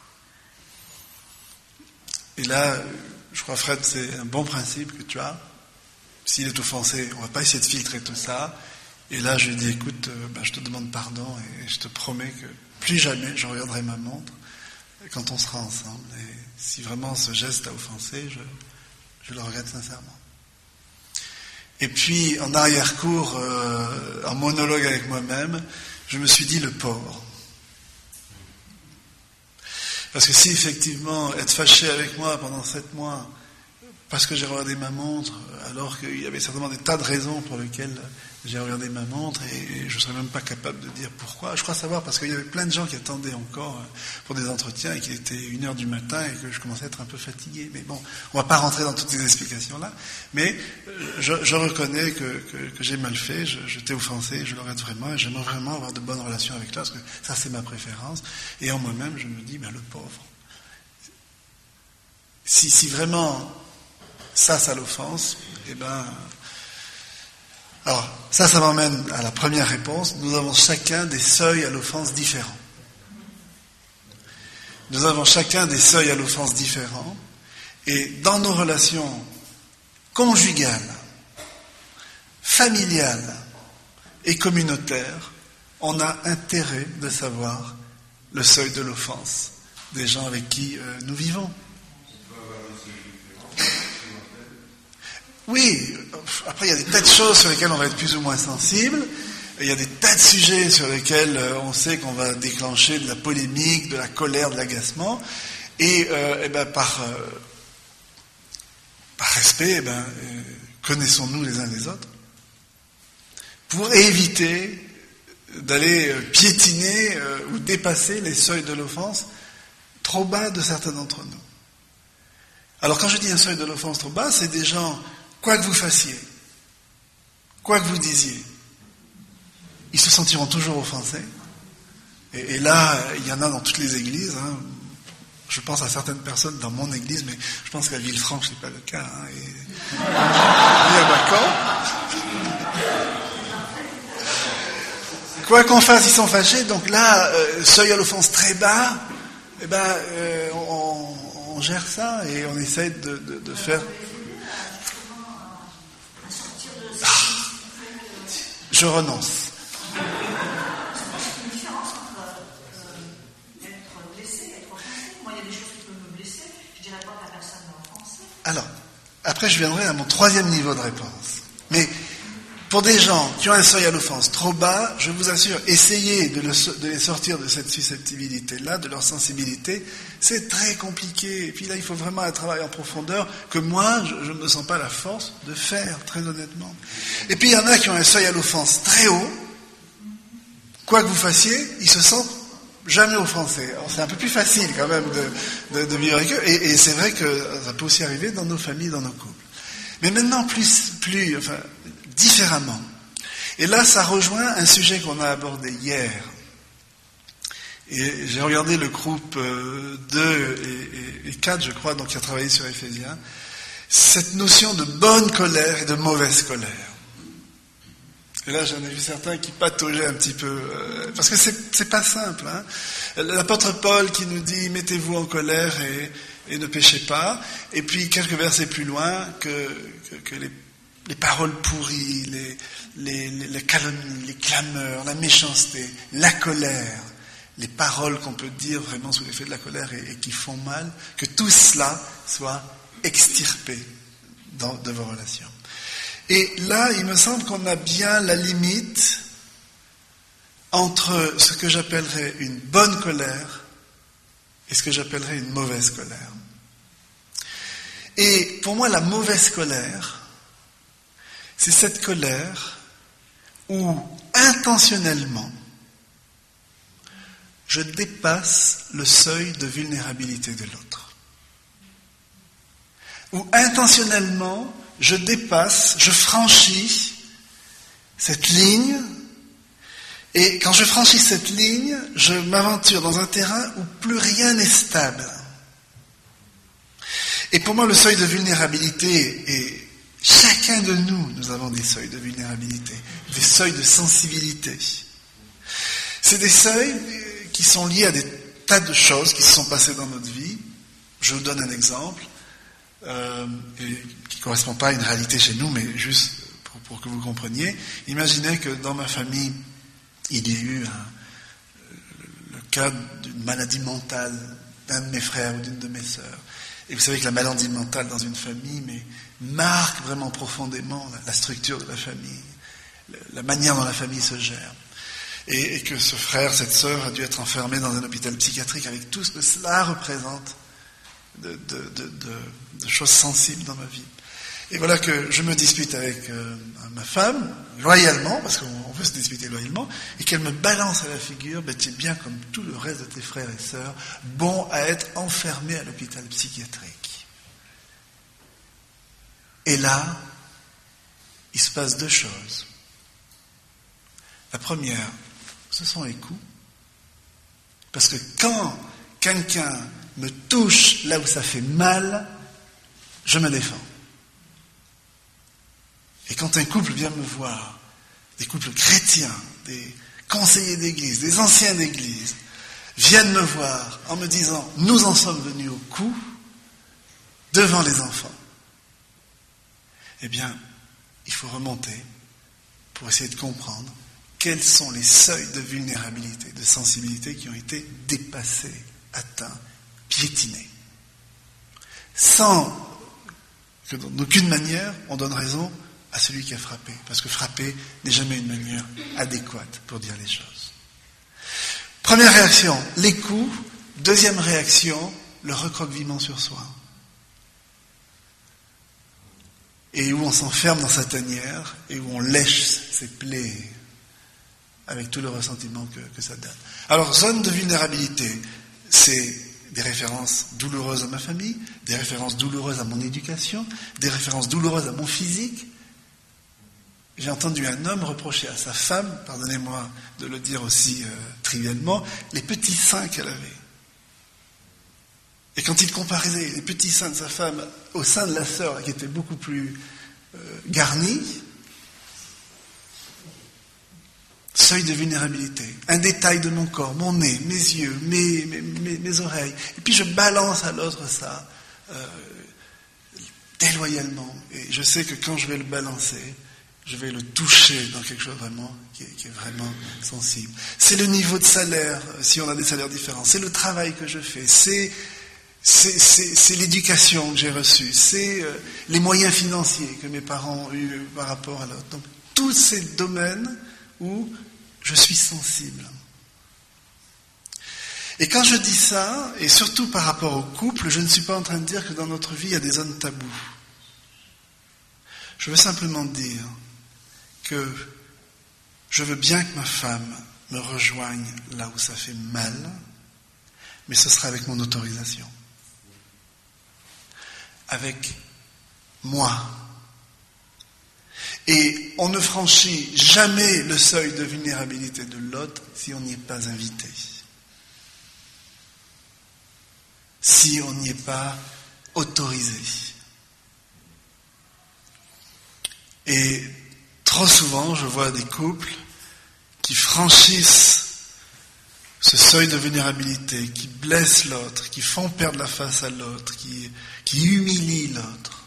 Et là, je crois, Fred, c'est un bon principe que tu as. S'il est offensé, on ne va pas essayer de filtrer tout ça. Et là, je lui dis, écoute, euh, ben, je te demande pardon et je te promets que plus jamais je regarderai ma montre quand on sera ensemble. Et si vraiment ce geste t'a offensé, je, je le regrette sincèrement. Et puis, en arrière-cour, euh, en monologue avec moi-même, je me suis dit, le pauvre. Parce que si effectivement, être fâché avec moi pendant sept mois, parce que j'ai regardé ma montre, alors qu'il y avait certainement des tas de raisons pour lesquelles j'ai regardé ma montre, et je ne serais même pas capable de dire pourquoi. Je crois savoir, parce qu'il y avait plein de gens qui attendaient encore pour des entretiens, et qu'il était une heure du matin, et que je commençais à être un peu fatigué. Mais bon, on ne va pas rentrer dans toutes ces explications-là, mais je, je reconnais que, que, que j'ai mal fait, je, je t'ai offensé, je le regrette vraiment, et j'aimerais vraiment avoir de bonnes relations avec toi, parce que ça c'est ma préférence, et en moi-même je me dis, ben le pauvre. Si, si vraiment ça, ça l'offense, eh ben... Alors, ça, ça m'emmène à la première réponse. Nous avons chacun des seuils à l'offense différents. Nous avons chacun des seuils à l'offense différents. Et dans nos relations conjugales, familiales et communautaires, on a intérêt de savoir le seuil de l'offense des gens avec qui euh, nous vivons. Oui, après il y a des tas de choses sur lesquelles on va être plus ou moins sensible, il y a des tas de sujets sur lesquels on sait qu'on va déclencher de la polémique, de la colère, de l'agacement, et, euh, et ben par, euh, par respect, eh ben, euh, connaissons-nous les uns les autres, pour éviter d'aller piétiner euh, ou dépasser les seuils de l'offense trop bas de certains d'entre nous. Alors quand je dis un seuil de l'offense trop bas, c'est des gens, quoi que vous fassiez, quoi que vous disiez, ils se sentiront toujours offensés. Et, et là, il y en a dans toutes les églises. Hein. Je pense à certaines personnes dans mon église, mais je pense qu'à Villefranche, c'est pas le cas. Hein. Et, et à Bacon. Quoi qu'on fasse, ils sont fâchés. Donc là, euh, seuil à l'offense très bas, eh ben, euh, on, on gère ça et on essaie de, de, de faire. Ah, je renonce. Alors, après je viendrai à mon troisième niveau de réponse. Mais pour des gens qui ont un seuil à l'offense trop bas, je vous assure, essayez de, le, de les sortir de cette susceptibilité-là, de leur sensibilité, c'est très compliqué. Et puis là, il faut vraiment un travail en profondeur que moi, je ne me sens pas la force de faire, très honnêtement. Et puis il y en a qui ont un seuil à l'offense très haut. Quoi que vous fassiez, ils se sentent jamais offensés. Alors c'est un peu plus facile quand même de, de, de vivre avec eux. Et, et c'est vrai que ça peut aussi arriver dans nos familles, dans nos couples. Mais maintenant, plus, plus, enfin, différemment. Et là, ça rejoint un sujet qu'on a abordé hier. Et j'ai regardé le groupe deux et, et, et quatre, je crois, donc qui a travaillé sur Éphésiens. Cette notion de bonne colère et de mauvaise colère. Et là, j'en ai vu certains qui pataugeaient un petit peu, euh, parce que c'est, c'est pas simple. Hein. L'apôtre Paul qui nous dit « Mettez-vous en colère et, et ne péchez pas ». Et puis, quelques versets plus loin, que, que, que les, les paroles pourries, les, les, les, les calomnies, les clameurs, la méchanceté, la colère, les paroles qu'on peut dire vraiment sous l'effet de la colère et, et qui font mal, que tout cela soit extirpé dans, de vos relations. Et là, il me semble qu'on a bien la limite entre ce que j'appellerais une bonne colère et ce que j'appellerais une mauvaise colère. Et pour moi, la mauvaise colère, c'est cette colère où, intentionnellement, je dépasse le seuil de vulnérabilité de l'autre. Où, intentionnellement, je dépasse, je franchis cette ligne, et quand je franchis cette ligne, je m'aventure dans un terrain où plus rien n'est stable. Et pour moi, le seuil de vulnérabilité, et chacun de nous, nous avons des seuils de vulnérabilité, des seuils de sensibilité. C'est des seuils qui sont liés à des tas de choses qui se sont passées dans notre vie. Je vous donne un exemple. Euh, qui ne correspond pas à une réalité chez nous, mais juste pour, pour que vous compreniez. Imaginez que dans ma famille, il y ait eu un, le cas d'une maladie mentale d'un de mes frères ou d'une de mes sœurs. Et vous savez que la maladie mentale dans une famille mais, marque vraiment profondément la, la structure de la famille, la, la manière dont la famille se gère. Et, et que ce frère, cette sœur a dû être enfermé dans un hôpital psychiatrique avec tout ce que cela représente De, de, de, de, de choses sensibles dans ma vie. Et voilà que je me dispute avec euh, ma femme, loyalement, parce qu'on veut se disputer loyalement, et qu'elle me balance à la figure, ben, tu es bien comme tout le reste de tes frères et sœurs, bon à être enfermé à l'hôpital psychiatrique. Et là, il se passe deux choses. La première, ce sont les coups. Parce que quand quelqu'un me touche là où ça fait mal, je me défends. Et quand un couple vient me voir, des couples chrétiens, des conseillers d'église, des anciens d'église, viennent me voir en me disant « Nous en sommes venus au coup devant les enfants », eh bien, il faut remonter pour essayer de comprendre quels sont les seuils de vulnérabilité, de sensibilité qui ont été dépassés, atteints, piétinés. Sans que d'aucune manière on donne raison à celui qui a frappé. Parce que frapper n'est jamais une manière adéquate pour dire les choses. Première réaction, les coups. Deuxième réaction, le recroquevillement sur soi. et où on s'enferme dans sa tanière, et où on lèche ses plaies, avec tout le ressentiment que, que ça donne. Alors, zone de vulnérabilité, c'est des références douloureuses à ma famille, des références douloureuses à mon éducation, des références douloureuses à mon physique. J'ai entendu un homme reprocher à sa femme, pardonnez-moi de le dire aussi euh, trivialement, les petits seins qu'elle avait. Et quand il comparait les petits seins de sa femme au sein de la sœur, qui était beaucoup plus euh, garnie, seuil de vulnérabilité, un détail de mon corps, mon nez, mes yeux, mes, mes, mes, mes oreilles, et puis je balance à l'autre ça, euh, déloyalement, et je sais que quand je vais le balancer, je vais le toucher dans quelque chose vraiment qui est, qui est vraiment sensible. C'est le niveau de salaire, si on a des salaires différents, c'est le travail que je fais, c'est C'est, c'est, c'est l'éducation que j'ai reçue, c'est euh, les moyens financiers que mes parents ont eus par rapport à l'autre. Donc, tous ces domaines où je suis sensible. Et quand je dis ça, et surtout par rapport au couple, je ne suis pas en train de dire que dans notre vie, il y a des zones taboues. Je veux simplement dire que je veux bien que ma femme me rejoigne là où ça fait mal, mais ce sera avec mon autorisation. Avec moi. Et on ne franchit jamais le seuil de vulnérabilité de l'autre si on n'y est pas invité. Si on n'y est pas autorisé. Et trop souvent, je vois des couples qui franchissent ce seuil de vulnérabilité, qui blessent l'autre, qui font perdre la face à l'autre, qui, qui humilient l'autre.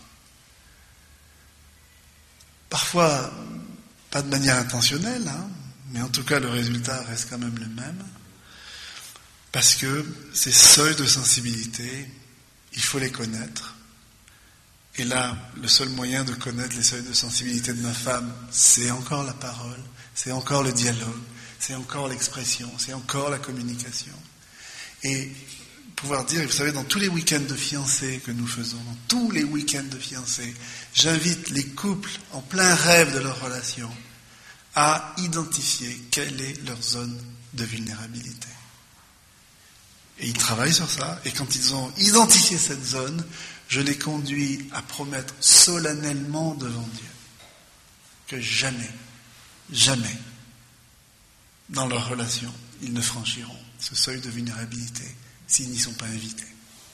Parfois, pas de manière intentionnelle, hein, mais en tout cas le résultat reste quand même le même. Parce que ces seuils de sensibilité, il faut les connaître. Et là, le seul moyen de connaître les seuils de sensibilité de ma femme, c'est encore la parole, c'est encore le dialogue, c'est encore l'expression, c'est encore la communication. Et pouvoir dire, vous savez, dans tous les week-ends de fiancés que nous faisons, dans tous les week-ends de fiancés, j'invite les couples en plein rêve de leur relation à identifier quelle est leur zone de vulnérabilité. Et ils travaillent sur ça, et quand ils ont identifié cette zone, je les conduis à promettre solennellement devant Dieu que jamais, jamais, dans leur relation, ils ne franchiront ce seuil de vulnérabilité s'ils n'y sont pas invités.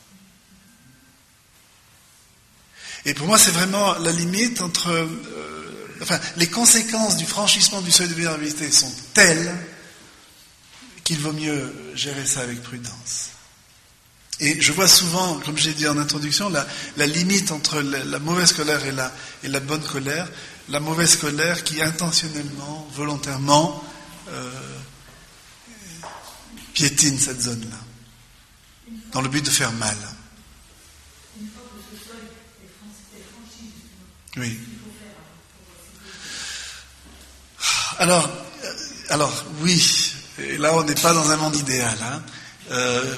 Et pour moi, c'est vraiment la limite entre... Euh, enfin, les conséquences du franchissement du seuil de vulnérabilité sont telles qu'il vaut mieux gérer ça avec prudence. Et je vois souvent, comme j'ai dit en introduction, la, la limite entre la, la mauvaise colère et la, et la bonne colère. La mauvaise colère qui intentionnellement, volontairement, euh, piétine cette zone-là, dans le but de faire mal. Une fois que ce seuil est franchi, Oui. Alors, alors oui, et là on n'est pas dans un monde idéal. Hein. Euh,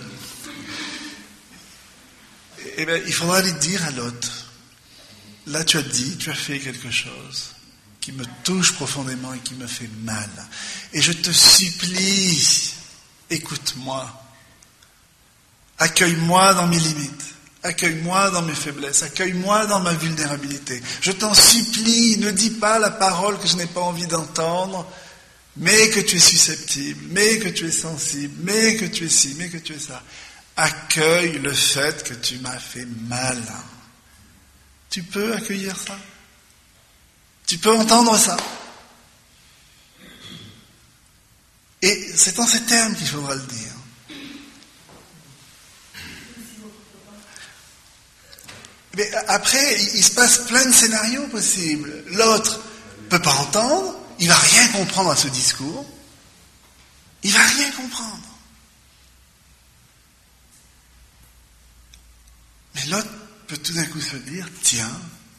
eh bien, il faudra aller dire à l'autre, là tu as dit, tu as fait quelque chose qui me touche profondément et qui me fait mal. Et je te supplie, écoute-moi, accueille-moi dans mes limites, accueille-moi dans mes faiblesses, accueille-moi dans ma vulnérabilité. Je t'en supplie, ne dis pas la parole que je n'ai pas envie d'entendre, mais que tu es susceptible, mais que tu es sensible, mais que tu es ci, mais que tu es ça. Accueille le fait que tu m'as fait mal. Tu peux accueillir ça? Tu peux entendre ça? Et c'est en ces termes qu'il faudra le dire. Mais après, il se passe plein de scénarios possibles. L'autre ne peut pas entendre, il ne va rien comprendre à ce discours. Il ne va rien comprendre. Mais l'autre peut tout d'un coup se dire, tiens,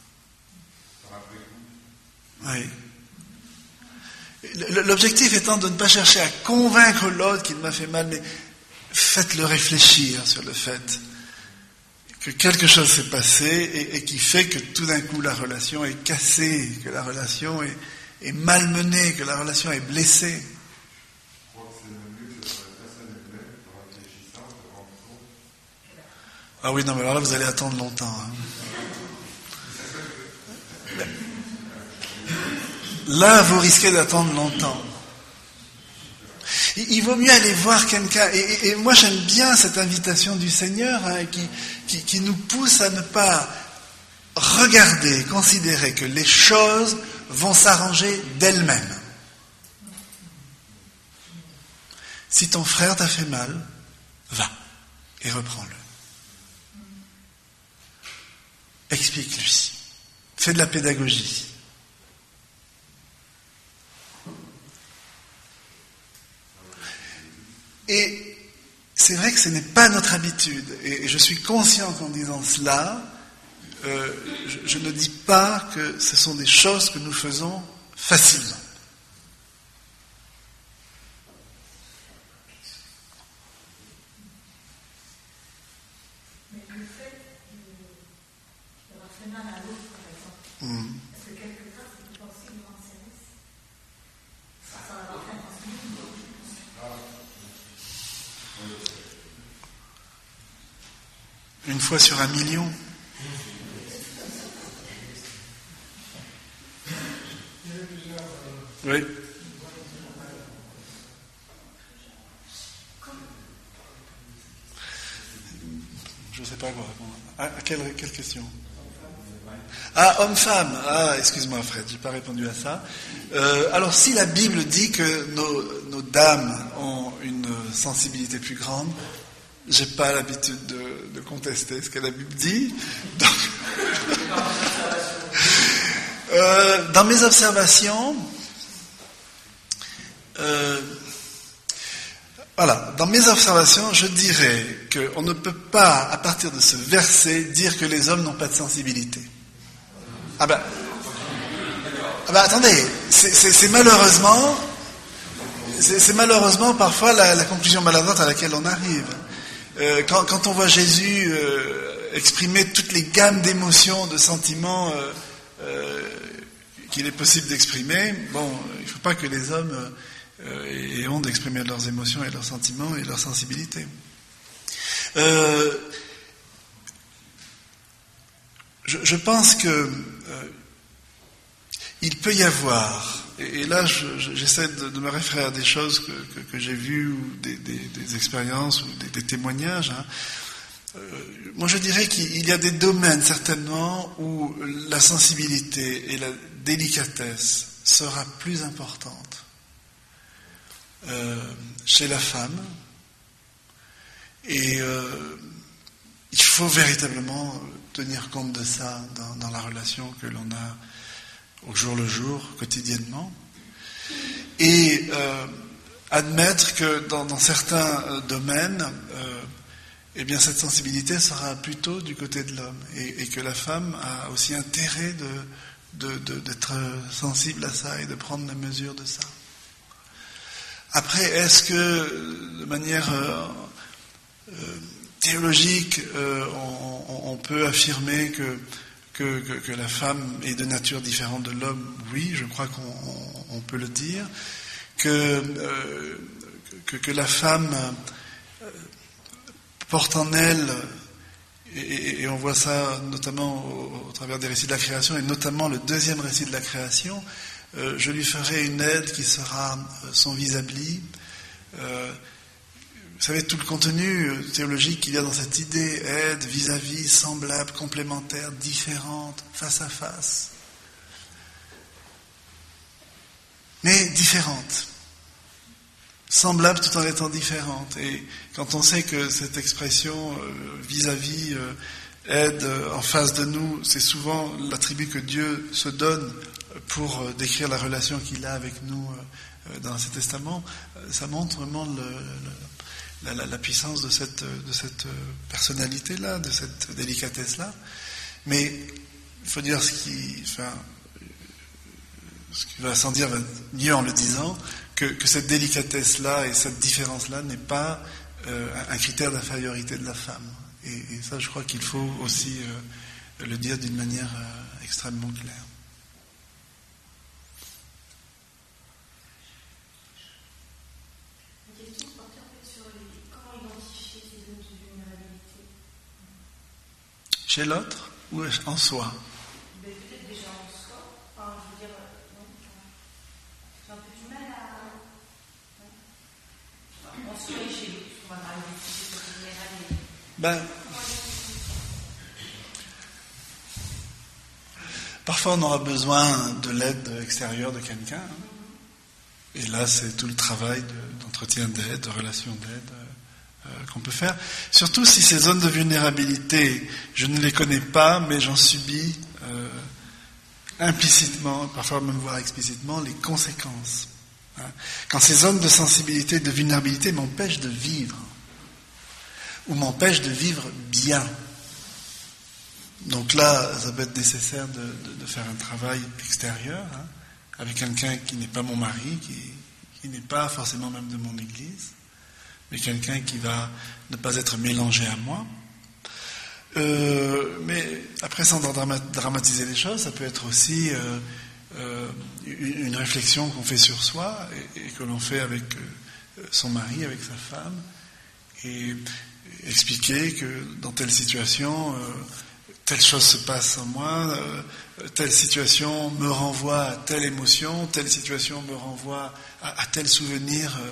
oui. L'objectif étant de ne pas chercher à convaincre l'autre qu'il m'a fait mal, mais faites-le réfléchir sur le fait que quelque chose s'est passé et, et qui fait que tout d'un coup la relation est cassée, que la relation est, est malmenée, que la relation est blessée. Ah oui, non, mais alors là, vous allez attendre longtemps. Hein. Là, vous risquez d'attendre longtemps. Il vaut mieux aller voir quelqu'un. Et, et, et moi, j'aime bien cette invitation du Seigneur hein, qui, qui, qui nous pousse à ne pas regarder, considérer que les choses vont s'arranger d'elles-mêmes. Si ton frère t'a fait mal, va et reprends-le. Explique-lui. Fais de la pédagogie. Et c'est vrai que ce n'est pas notre habitude. Et je suis conscient qu'en disant cela, euh, je, je ne dis pas que ce sont des choses que nous faisons facilement. Mais le fait d'avoir fait mal à l'autre, par exemple, Mmh. est-ce que quelque part, c'est pas aussi lui rendre service sans avoir fait attention? Une fois sur un million. Oui. Je ne sais pas quoi répondre. À, à quelle, quelle question? Ah, homme-femme. Ah, excuse-moi Fred, je n'ai pas répondu à ça. Euh, alors, si la Bible dit que nos, nos dames ont une sensibilité plus grande, je n'ai pas l'habitude de, de contester ce que la Bible dit. Donc, euh, dans mes observations, euh, voilà, dans mes observations, je dirais qu'on ne peut pas, à partir de ce verset, dire que les hommes n'ont pas de sensibilité. Ah ben, ah ben attendez, c'est, c'est, c'est malheureusement, c'est, c'est malheureusement parfois la, la conclusion maladroite à laquelle on arrive. Euh, quand, quand on voit Jésus euh, exprimer toutes les gammes d'émotions, de sentiments euh, euh, qu'il est possible d'exprimer, bon, il ne faut pas que les hommes euh, aient honte d'exprimer leurs émotions et leurs sentiments et leurs sensibilités. Euh, je, je pense que euh, il peut y avoir, et, et là je, je, j'essaie de, de me référer à des choses que, que, que j'ai vues, ou des, des, des expériences, ou des, des témoignages. Hein. Euh, moi je dirais qu'il y a des domaines certainement où la sensibilité et la délicatesse sera plus importante euh, chez la femme, et euh, il faut véritablement tenir compte de ça dans, dans la relation que l'on a au jour le jour, quotidiennement, et euh, admettre que dans, dans certains euh, domaines, euh, eh bien cette sensibilité sera plutôt du côté de l'homme, et, et que la femme a aussi intérêt de, de, de, d'être sensible à ça et de prendre la mesure de ça. Après, est-ce que de manière euh, euh, théologique, euh, on, on peut affirmer que Que, que, que la femme est de nature différente de l'homme? Oui, je crois qu'on on, on peut le dire. Que, euh, que, que la femme euh, porte en elle, et, et on voit ça notamment au, au travers des récits de la création, et notamment le deuxième récit de la création, euh, je lui ferai une aide qui sera son vis-à-vis. Euh, Vous savez, tout le contenu théologique qu'il y a dans cette idée, aide, vis-à-vis, semblable, complémentaire, différente, face à face. Mais différente. Semblable tout en étant différente. Et quand on sait que cette expression euh, vis-à-vis, euh, aide euh, en face de nous, c'est souvent l'attribut que Dieu se donne pour euh, décrire la relation qu'il a avec nous euh, dans l'Ancien Testament, euh, ça montre vraiment le... le La, la, la puissance de cette, de cette personnalité-là, de cette délicatesse-là. Mais il faut dire ce qui, enfin, ce qui va sans dire va mieux en le disant, que, que cette délicatesse-là et cette différence-là n'est pas euh, un critère d'infériorité de la femme. Et, et ça, je crois qu'il faut aussi euh, le dire d'une manière euh, extrêmement claire. Une question portée en fait sur les... comment identifier ces zones de vulnérabilité. Chez l'autre ou en soi? Mais peut-être déjà en soi. Enfin, je veux dire, non. J'ai un peu du mal à. Non. En soi et chez l'autre, on va parler de cette vulnérabilité. Ben, parfois on aura besoin de l'aide extérieure de quelqu'un. Et là, c'est tout le travail de, d'entretien d'aide, de relation d'aide euh, euh, qu'on peut faire. Surtout si ces zones de vulnérabilité, je ne les connais pas, mais j'en subis euh, implicitement, parfois même voire explicitement, les conséquences. Hein. Quand ces zones de sensibilité, de vulnérabilité m'empêchent de vivre, ou m'empêchent de vivre bien. Donc là, ça peut être nécessaire de, de, de faire un travail extérieur, hein, avec quelqu'un qui n'est pas mon mari, qui, qui n'est pas forcément même de mon église, mais quelqu'un qui va ne pas être mélangé à moi. Euh, mais après, sans dramatiser les choses, ça peut être aussi euh, euh, une réflexion qu'on fait sur soi et, et que l'on fait avec euh, son mari, avec sa femme, et expliquer que dans telle situation, euh, telle chose se passe en moi, euh, telle situation me renvoie à telle émotion, telle situation me renvoie à, à tel souvenir euh,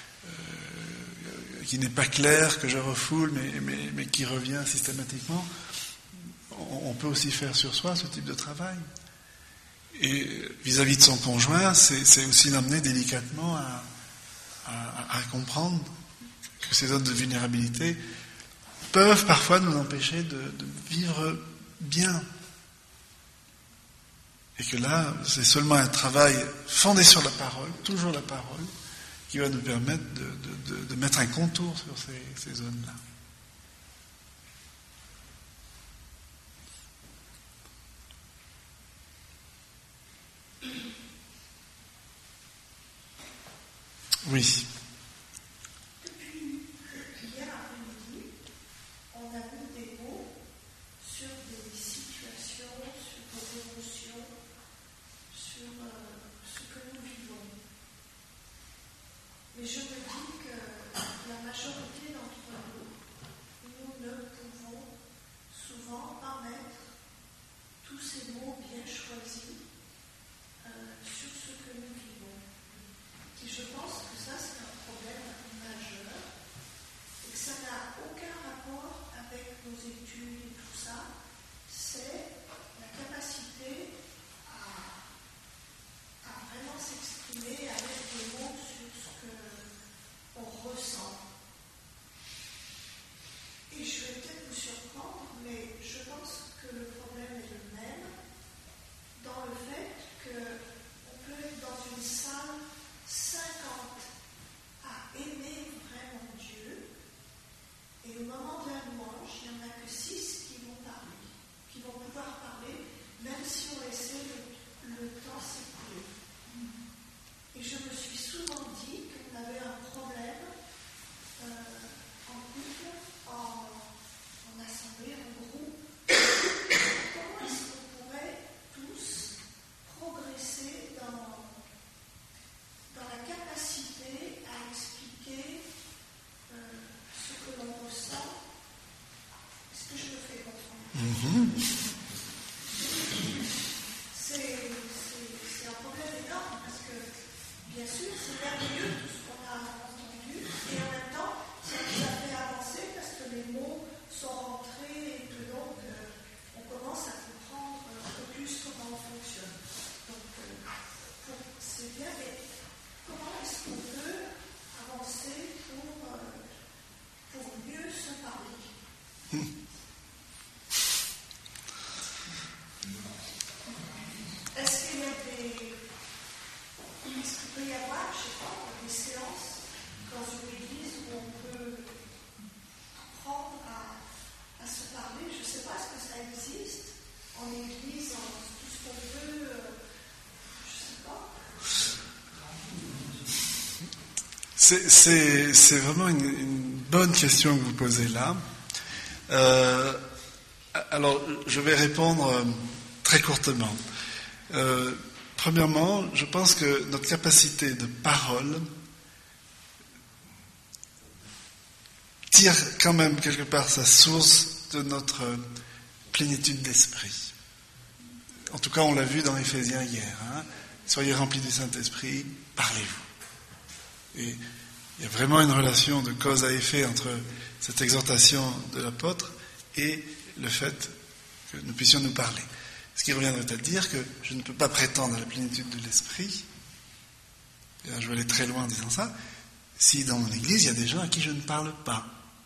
euh, qui n'est pas clair, que je refoule, mais, mais, mais qui revient systématiquement. On, on peut aussi faire sur soi ce type de travail. Et vis-à-vis de son conjoint, c'est, c'est aussi l'amener délicatement à, à, à comprendre que ces zones de vulnérabilité peuvent parfois nous empêcher de, de vivre bien. Et que là, c'est seulement un travail fondé sur la parole, toujours la parole, qui va nous permettre de, de, de, de mettre un contour sur ces, ces zones-là. Oui. Mais je me dis que la majorité d'entre nous, nous ne pouvons souvent pas mettre tous ces mots bien choisis euh, sur ce que nous vivons. Et je pense que ça, c'est un problème majeur et que ça n'a aucun rapport avec nos études et tout ça. C'est la capacité à, à vraiment s'exprimer avec des mots sur ce que on ressent. Et je vais peut-être vous surprendre, mais je pense que le problème est le même dans le fait qu'on peut être dans une salle cinquante à aimer vraiment Dieu, et au moment de la louange, il n'y en a que six qui vont parler, qui vont pouvoir parler, même si on laissait le, le temps s'écouler. Et je me suis souvent dit qu'on avait un problème euh, en couple, en, en assemblée, en groupe. Comment est-ce qu'on pourrait tous progresser dans, dans la capacité à expliquer euh, ce que l'on ressent? Est-ce que je me fais comprendre? Mm-hmm. C'est, c'est, c'est un problème énorme parce que bien sûr, c'est merveilleux tout ce qu'on a entendu, et en même temps, ça nous a fait avancer parce que les mots sont rentrés et que donc euh, on commence à comprendre un peu plus comment on fonctionne. Donc, euh, pour, c'est bien, mais comment est-ce qu'on peut avancer pour, euh, pour mieux se parler? Est-ce qu'il y a des... Est-ce qu'il peut y avoir, je sais pas, des séances dans une église où on peut apprendre à, à se parler? Je ne sais pas, est-ce que ça existe en église, en tout ce qu'on peut, euh, je ne sais pas. C'est, c'est, c'est vraiment une, une bonne question que vous posez là. Euh, alors, je vais répondre euh, très courtement. Euh, premièrement, je pense que notre capacité de parole tire quand même quelque part sa source de notre plénitude d'esprit. En tout cas, on l'a vu dans Éphésiens hier. Hein. Soyez remplis du Saint-Esprit, parlez-vous. Et il y a vraiment une relation de cause à effet entre cette exhortation de l'apôtre et le fait que nous puissions nous parler. Ce qui reviendrait à dire que je ne peux pas prétendre à la plénitude de l'esprit, et là je vais aller très loin en disant ça, si dans mon église il y a des gens à qui je ne parle pas.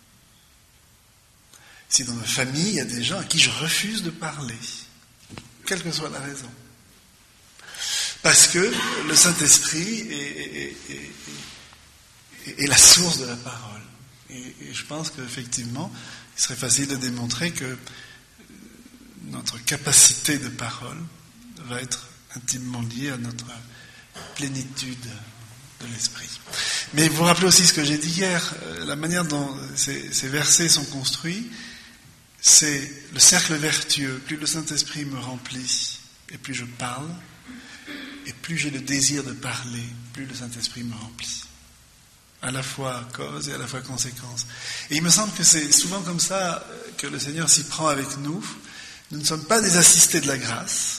Si dans ma famille il y a des gens à qui je refuse de parler, quelle que soit la raison. Parce que le Saint-Esprit est, est, est, est, est la source de la parole. Et, et je pense qu'effectivement, il serait facile de démontrer que notre capacité de parole va être intimement liée à notre plénitude de l'esprit. Mais vous vous rappelez aussi ce que j'ai dit hier, la manière dont ces, ces versets sont construits, c'est le cercle vertueux. Plus le Saint-Esprit me remplit et plus je parle, et plus j'ai le désir de parler, plus le Saint-Esprit me remplit. À la fois cause et à la fois conséquence. Et il me semble que c'est souvent comme ça que le Seigneur s'y prend avec nous. Nous ne sommes pas des assistés de la grâce.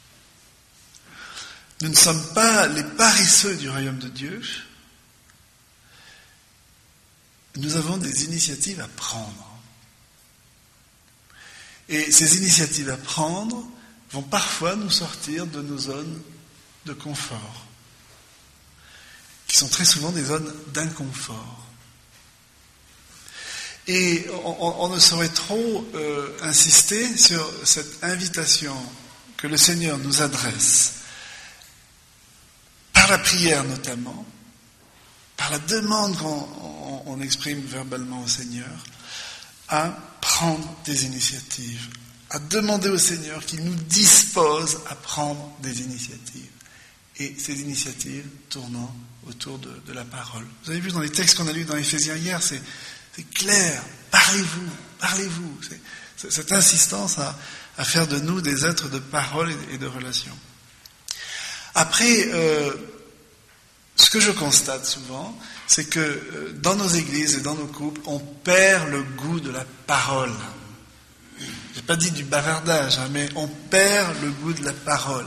Nous ne sommes pas les paresseux du royaume de Dieu. Nous avons des initiatives à prendre. Et ces initiatives à prendre vont parfois nous sortir de nos zones de confort, qui sont très souvent des zones d'inconfort. Et on, on ne saurait trop euh, insister sur cette invitation que le Seigneur nous adresse, par la prière notamment, par la demande qu'on on, on exprime verbalement au Seigneur, à prendre des initiatives, à demander au Seigneur qu'il nous dispose à prendre des initiatives. Et ces initiatives tournant autour de, de la parole. Vous avez vu dans les textes qu'on a lus dans Éphésiens hier, c'est, c'est clair, parlez-vous, parlez-vous. C'est, c'est cette insistance à, à faire de nous des êtres de parole et, et de relation. Après, euh, ce que je constate souvent, c'est que euh, dans nos églises et dans nos couples, on perd le goût de la parole. J'ai pas dit du bavardage, hein, mais on perd le goût de la parole.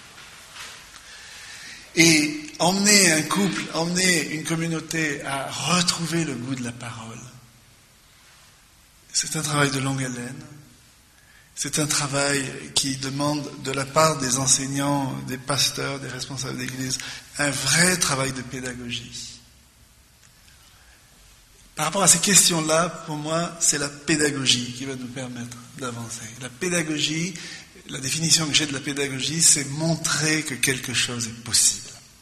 Et emmener un couple, emmener une communauté à retrouver le goût de la parole, c'est un travail de longue haleine. C'est un travail qui demande de la part des enseignants, des pasteurs, des responsables d'église, un vrai travail de pédagogie. Par rapport à ces questions-là, pour moi, c'est la pédagogie qui va nous permettre d'avancer. La pédagogie, la définition que j'ai de la pédagogie, c'est montrer que quelque chose est possible.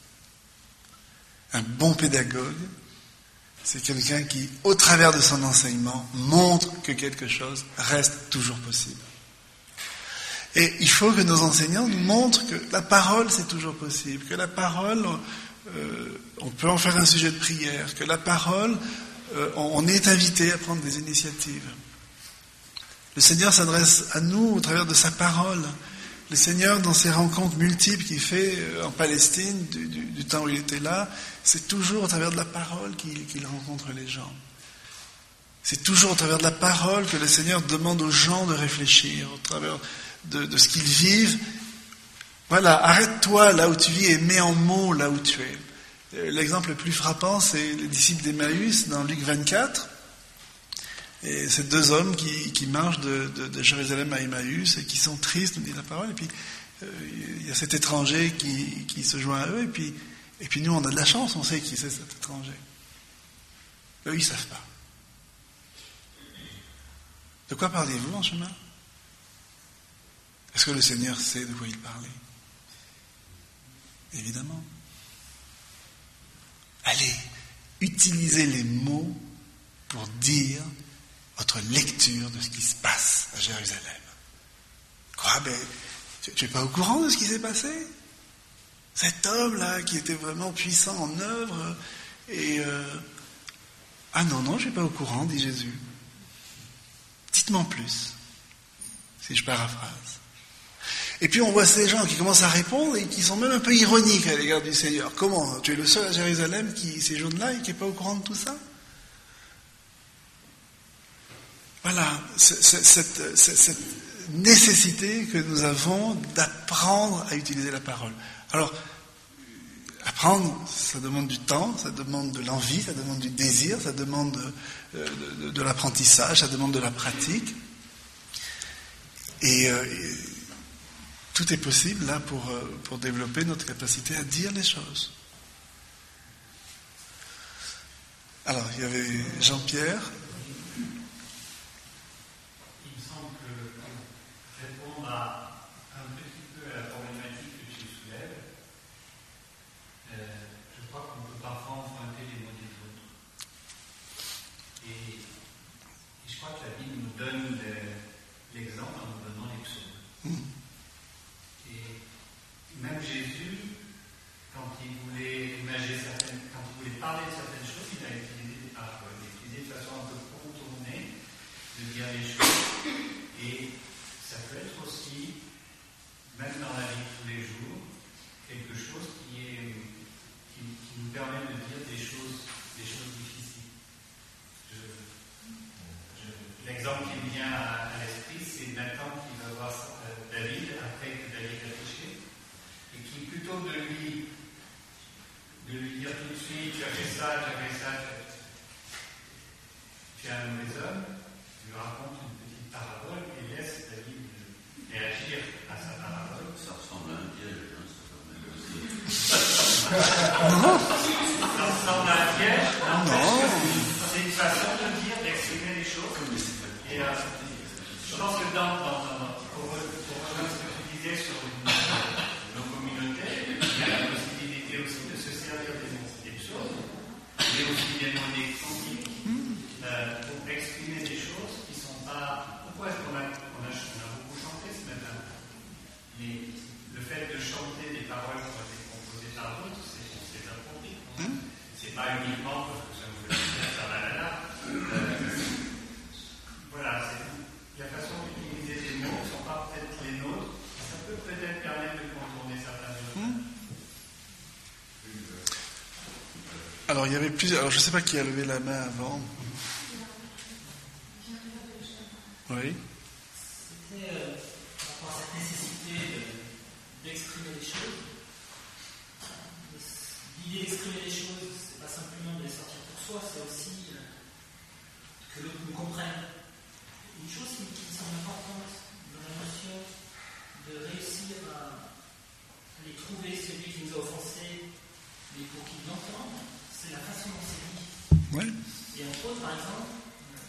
Un bon pédagogue, c'est quelqu'un qui, au travers de son enseignement, montre que quelque chose reste toujours possible. Et il faut que nos enseignants nous montrent que la parole, c'est toujours possible, que la parole, euh, on peut en faire un sujet de prière, que la parole, euh, on est invité à prendre des initiatives. Le Seigneur s'adresse à nous au travers de sa parole. Le Seigneur, dans ses rencontres multiples qu'il fait en Palestine, du, du, du temps où il était là, c'est toujours au travers de la parole qu'il, qu'il rencontre les gens. C'est toujours au travers de la parole que le Seigneur demande aux gens de réfléchir, au travers de, de ce qu'ils vivent. Voilà, arrête-toi là où tu vis et mets en mots là où tu es. L'exemple le plus frappant, c'est les disciples d'Emmaüs dans Luc vingt-quatre. Et ces deux hommes qui, qui marchent de, de, de Jérusalem à Emmaüs et qui sont tristes, nous dit la parole, et puis euh, il y a cet étranger qui, qui se joint à eux, et puis, et puis nous on a de la chance, on sait qui c'est cet étranger. Eux ils ne savent pas. De quoi parlez-vous en chemin? Est-ce que le Seigneur sait de quoi il parlait? Évidemment. Allez, utilisez les mots pour dire votre lecture de ce qui se passe à Jérusalem. Quoi, ben, tu n'es pas au courant de ce qui s'est passé? Cet homme-là, qui était vraiment puissant en œuvre, et... Euh... Ah non, non, je ne suis pas au courant, dit Jésus. Dites-moi plus, si je paraphrase. Et puis on voit ces gens qui commencent à répondre et qui sont même un peu ironiques à l'égard du Seigneur. Comment? Tu es le seul à Jérusalem qui séjourne là et qui n'est pas au courant de tout ça? Voilà, c'est, c'est, cette, c'est, cette nécessité que nous avons d'apprendre à utiliser la parole. Alors, apprendre, ça demande du temps, ça demande de l'envie, ça demande du désir, ça demande de, de, de, de l'apprentissage, ça demande de la pratique. Et, euh, et tout est possible là pour, pour développer notre capacité à dire les choses. Alors, il y avait Jean-Pierre. Il me semble que répondre à un petit peu à la problématique que tu soulèves, euh, je crois qu'on peut parfois emprunter les mots des autres. Et, et je crois que la Bible nous donne de, l'exemple en nous donnant les psaumes. Mmh. Et même Jésus, quand il voulait imager certaines, quand il voulait parler de certaines choses, il a utilisé des paroles, il a utilisé de façon un peu contournée de dire les choses. Et ça peut être aussi, même dans la vie de tous les jours, quelque chose qui, est, qui, qui nous permet de dire des choses, des choses difficiles. Je, je, l'exemple qui me vient à, à l'esprit, c'est Nathan qui va voir David après que David a péché, et qui, plutôt que de lui, de lui dire tout de suite, tu as fait ça, tu as fait ça, tu es un mauvais homme, il lui raconte une petite parabole et laisse David réagir à sa parabole. Ça ressemble à un piège, hein, ça permet aussi. Ça ressemble à un piège, non, non. C'est une façon de dire, d'exprimer les choses. Et euh, je pense que dans, dans, dans pour, pour rejoindre ce que tu disais sur nos communautés, il y a la possibilité aussi de se servir des mots des choses, mais aussi des mots des cantiques, euh, pour exprimer des choses qui ne sont pas. Pourquoi est-ce qu'on a, on a, on a beaucoup chanté ce matin? Mais le fait de chanter des paroles qui ont été composées par d'autres, c'est, c'est approprié. C'est pas uniquement parce que ça nous fait plaisir, ça va là là. Voilà, c'est la façon d'utiliser des mots qui ne sont pas peut-être les nôtres. Ça peut peut-être permettre de contourner certains choses. Mmh. Alors, il y avait plusieurs. Alors, je ne sais pas qui a levé la main avant. Oui. C'était euh, par rapport à cette nécessité de, d'exprimer les choses. L'idée d'exprimer les choses, c'est pas simplement de les sortir pour soi, c'est aussi euh, que l'autre nous comprenne. Une chose qui, qui me semble importante dans la notion de réussir à aller trouver celui qui nous a offensés, mais pour qu'il l'entende, c'est la façon dont c'est dit. Oui. Et entre autres, par exemple,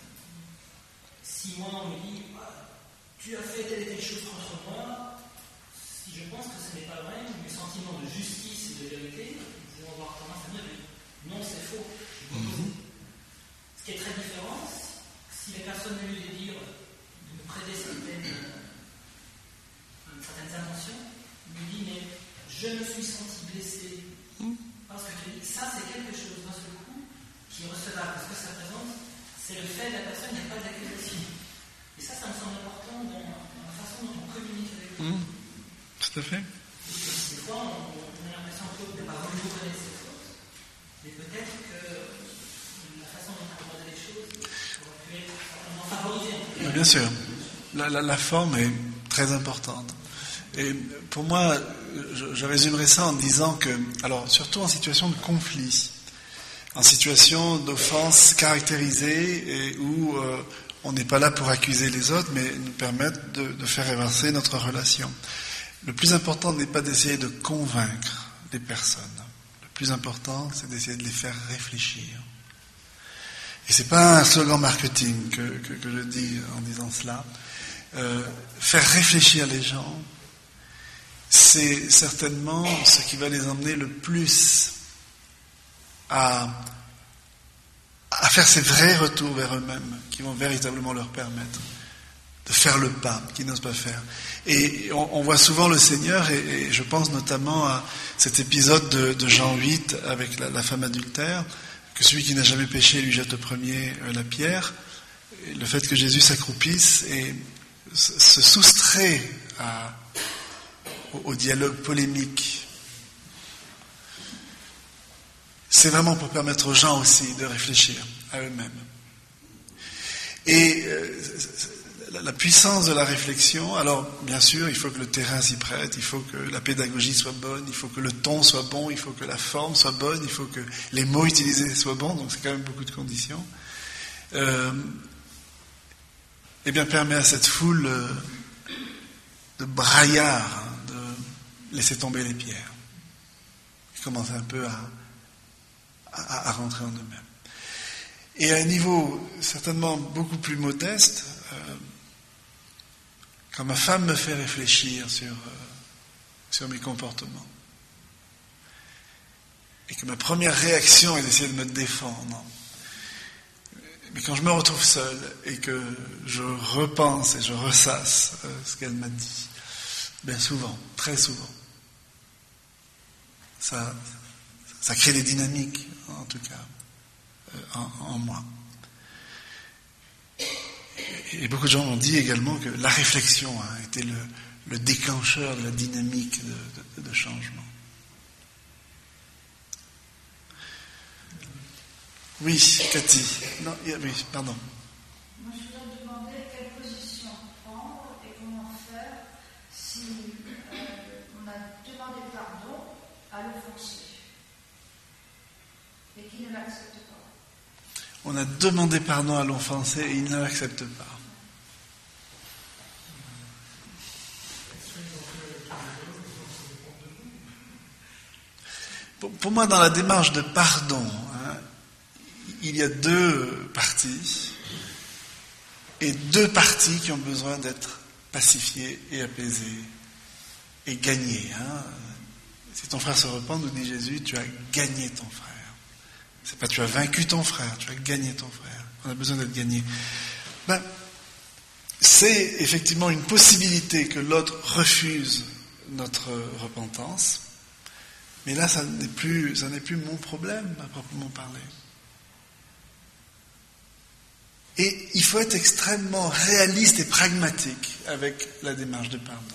si moi on me dit ah, tu as fait telle et telle chose contre moi, si je pense que ce n'est pas vrai, mes sentiments de justice et de vérité vont avoir tendance à me dire non, c'est faux. Mm-hmm. Ce qui est très différent, si la personne a eu de dire de me prêter certaines, euh, certaines attentions, lui dit mais je me suis senti blessé parce que tu dis ça c'est quelque chose d'un seul coup qui est recevable parce que ça présente. C'est le fait de la personne, il n'y a pas d'accusation. Et ça, ça me semble important dans, dans la façon dont on communique avec lui. Mmh, tout à fait. Des fois, on, on a l'impression que l'autre n'a pas voulu reconnaître ses fautes, mais peut-être que la façon dont on aborde les choses aurait pu être certainement favorisée. Mais bien sûr. La, la, la forme est très importante. Et pour moi, je, je résumerai ça en disant que, alors, surtout en situation de conflit, en situation d'offense caractérisée et où euh, on n'est pas là pour accuser les autres, mais nous permettre de, de faire avancer notre relation. Le plus important n'est pas d'essayer de convaincre les personnes. Le plus important, c'est d'essayer de les faire réfléchir. Et c'est pas un slogan marketing que, que, que je dis en disant cela. Euh, faire réfléchir les gens, c'est certainement ce qui va les emmener le plus à, à faire ces vrais retours vers eux-mêmes qui vont véritablement leur permettre de faire le pas qu'ils n'osent pas faire. Et on, on voit souvent le Seigneur, et, et je pense notamment à cet épisode de, de Jean huit avec la, la femme adultère, que celui qui n'a jamais péché lui jette au premier euh, la pierre. Et le fait que Jésus s'accroupisse et se soustrait à, au, au dialogue polémique, c'est vraiment pour permettre aux gens aussi de réfléchir à eux-mêmes. Et euh, la puissance de la réflexion, alors bien sûr, il faut que le terrain s'y prête, il faut que la pédagogie soit bonne, il faut que le ton soit bon, il faut que la forme soit bonne, il faut que les mots utilisés soient bons, donc c'est quand même beaucoup de conditions. Euh, et bien permet à cette foule euh, de braillards, hein, de laisser tomber les pierres, et commencer un peu à, à, à rentrer en eux-mêmes. Et à un niveau certainement beaucoup plus modeste, euh, quand ma femme me fait réfléchir sur, euh, sur mes comportements, et que ma première réaction est d'essayer de me défendre, mais quand je me retrouve seul et que je repense et je ressasse euh, ce qu'elle m'a dit, bien souvent, très souvent, ça, ça crée des dynamiques, en tout cas, euh, en, en moi. Et beaucoup de gens m'ont dit également que la réflexion a été le, le déclencheur de la dynamique de, de, de changement. Oui, Cathy. Non, oui, pardon. Moi, je voudrais demander quelle position prendre et comment faire si euh, on a demandé pardon à l'offensé et qu'il ne l'accepte pas. On a demandé pardon à l'offensé et il ne l'accepte pas. Pour, pour moi, dans la démarche de pardon, hein, il y a deux parties, et deux parties qui ont besoin d'être pacifiées et apaisées et gagnées. Hein. Si ton frère se repent, nous dit Jésus, tu as gagné ton frère. C'est pas tu as vaincu ton frère, tu as gagné ton frère. On a besoin d'être gagné. Ben, c'est effectivement une possibilité que l'autre refuse notre repentance, mais là, ça n'est plus, ça n'est plus mon problème à proprement parler. Et il faut être extrêmement réaliste et pragmatique avec la démarche de pardon.